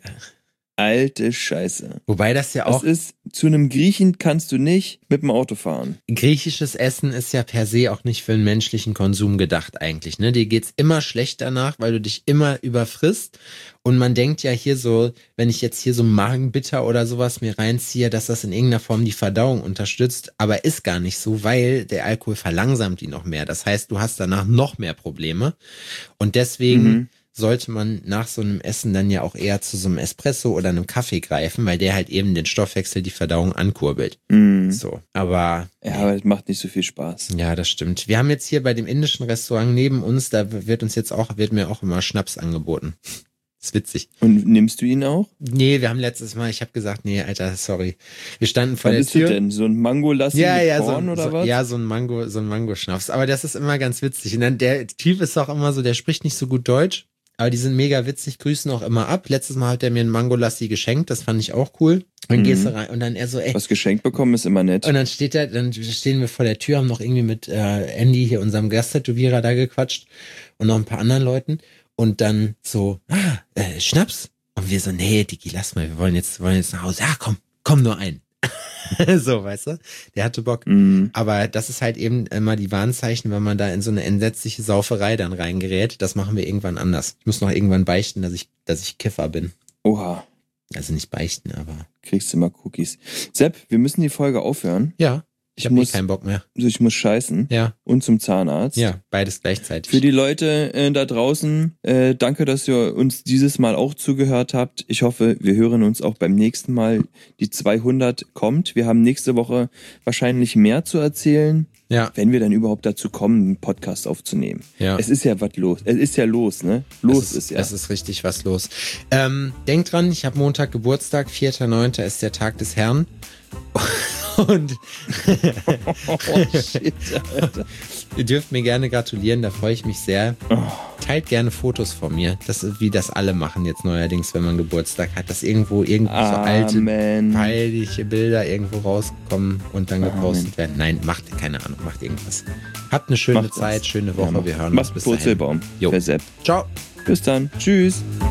Alte Scheiße.
Wobei das ja auch...
zu einem Griechen kannst du nicht mit dem Auto fahren.
Griechisches Essen ist ja per se auch nicht für den menschlichen Konsum gedacht eigentlich, ne? Dir geht's immer schlecht danach, weil du dich immer überfrisst. Und man denkt ja hier so, wenn ich jetzt hier so Magenbitter oder sowas mir reinziehe, dass das in irgendeiner Form die Verdauung unterstützt. Aber ist gar nicht so, weil der Alkohol verlangsamt ihn noch mehr. Das heißt, du hast danach noch mehr Probleme. Und deswegen... sollte man nach so einem Essen dann ja auch eher zu so einem Espresso oder einem Kaffee greifen, weil der halt eben den Stoffwechsel, die Verdauung ankurbelt. So, aber...
Ja, aber es macht nicht so viel Spaß.
Ja, das stimmt. Wir haben jetzt hier bei dem indischen Restaurant neben uns, da wird mir auch immer Schnaps angeboten. Das ist witzig.
Und nimmst du ihn auch?
Nee, wir haben letztes Mal, ich habe gesagt, nee, Alter, sorry. Wir standen vor
der
Tür.
Was ist denn? So ein Mango-Lassi mit Korn oder was?
Ja, so ein Mango-Schnaps. Aber das ist immer ganz witzig. Und dann der Typ ist auch immer so, der spricht nicht so gut Deutsch. Aber die sind mega witzig, grüßen auch immer ab. Letztes Mal hat er mir einen Mango-Lassi geschenkt, das fand ich auch cool. Dann gehst du rein und dann er so, ey.
Was geschenkt bekommen ist immer nett.
Und dann stehen wir vor der Tür, haben noch irgendwie mit Andy, hier unserem Gasttätowierer, da gequatscht und noch ein paar anderen Leuten. Und dann so, Schnaps? Und wir so, nee, Digi, lass mal, wir wollen jetzt nach Hause. Ja, komm nur ein. So, weißt du? Der hatte Bock. Aber das ist halt eben immer die Warnzeichen, wenn man da in so eine entsetzliche Sauferei dann reingerät. Das machen wir irgendwann anders. Ich muss noch irgendwann beichten, dass ich Kiffer bin.
Oha.
Also nicht beichten, aber...
Kriegst du mal Cookies. Sepp, wir müssen die Folge aufhören.
Ja. Ich habe keinen Bock mehr.
Also ich muss scheißen.
Ja.
Und zum Zahnarzt.
Ja, beides gleichzeitig.
Für die Leute da draußen, danke, dass ihr uns dieses Mal auch zugehört habt. Ich hoffe, wir hören uns auch beim nächsten Mal. Die 200 kommt. Wir haben nächste Woche wahrscheinlich mehr zu erzählen. Ja. Wenn wir dann überhaupt dazu kommen, einen Podcast aufzunehmen. Ja. Es ist ja was los. Es ist ja los, ne? Es
ist richtig was los. Denkt dran, ich habe Montag Geburtstag. 4.9. ist der Tag des Herrn. Und
oh, shit, Alter.
Ihr dürft mir gerne gratulieren, da freue ich mich sehr. teilt gerne Fotos von mir. Das ist, wie das alle machen jetzt neuerdings, wenn man Geburtstag hat, dass irgendwo so alte, peinliche Bilder irgendwo rauskommen und dann gepostet werden. Nein, macht keine Ahnung, macht irgendwas. Habt eine schöne Zeit, schöne Woche. Wir hören uns bis dahin.
Purzelbaum.
Jo.
Ciao.
Bis dann.
Tschüss.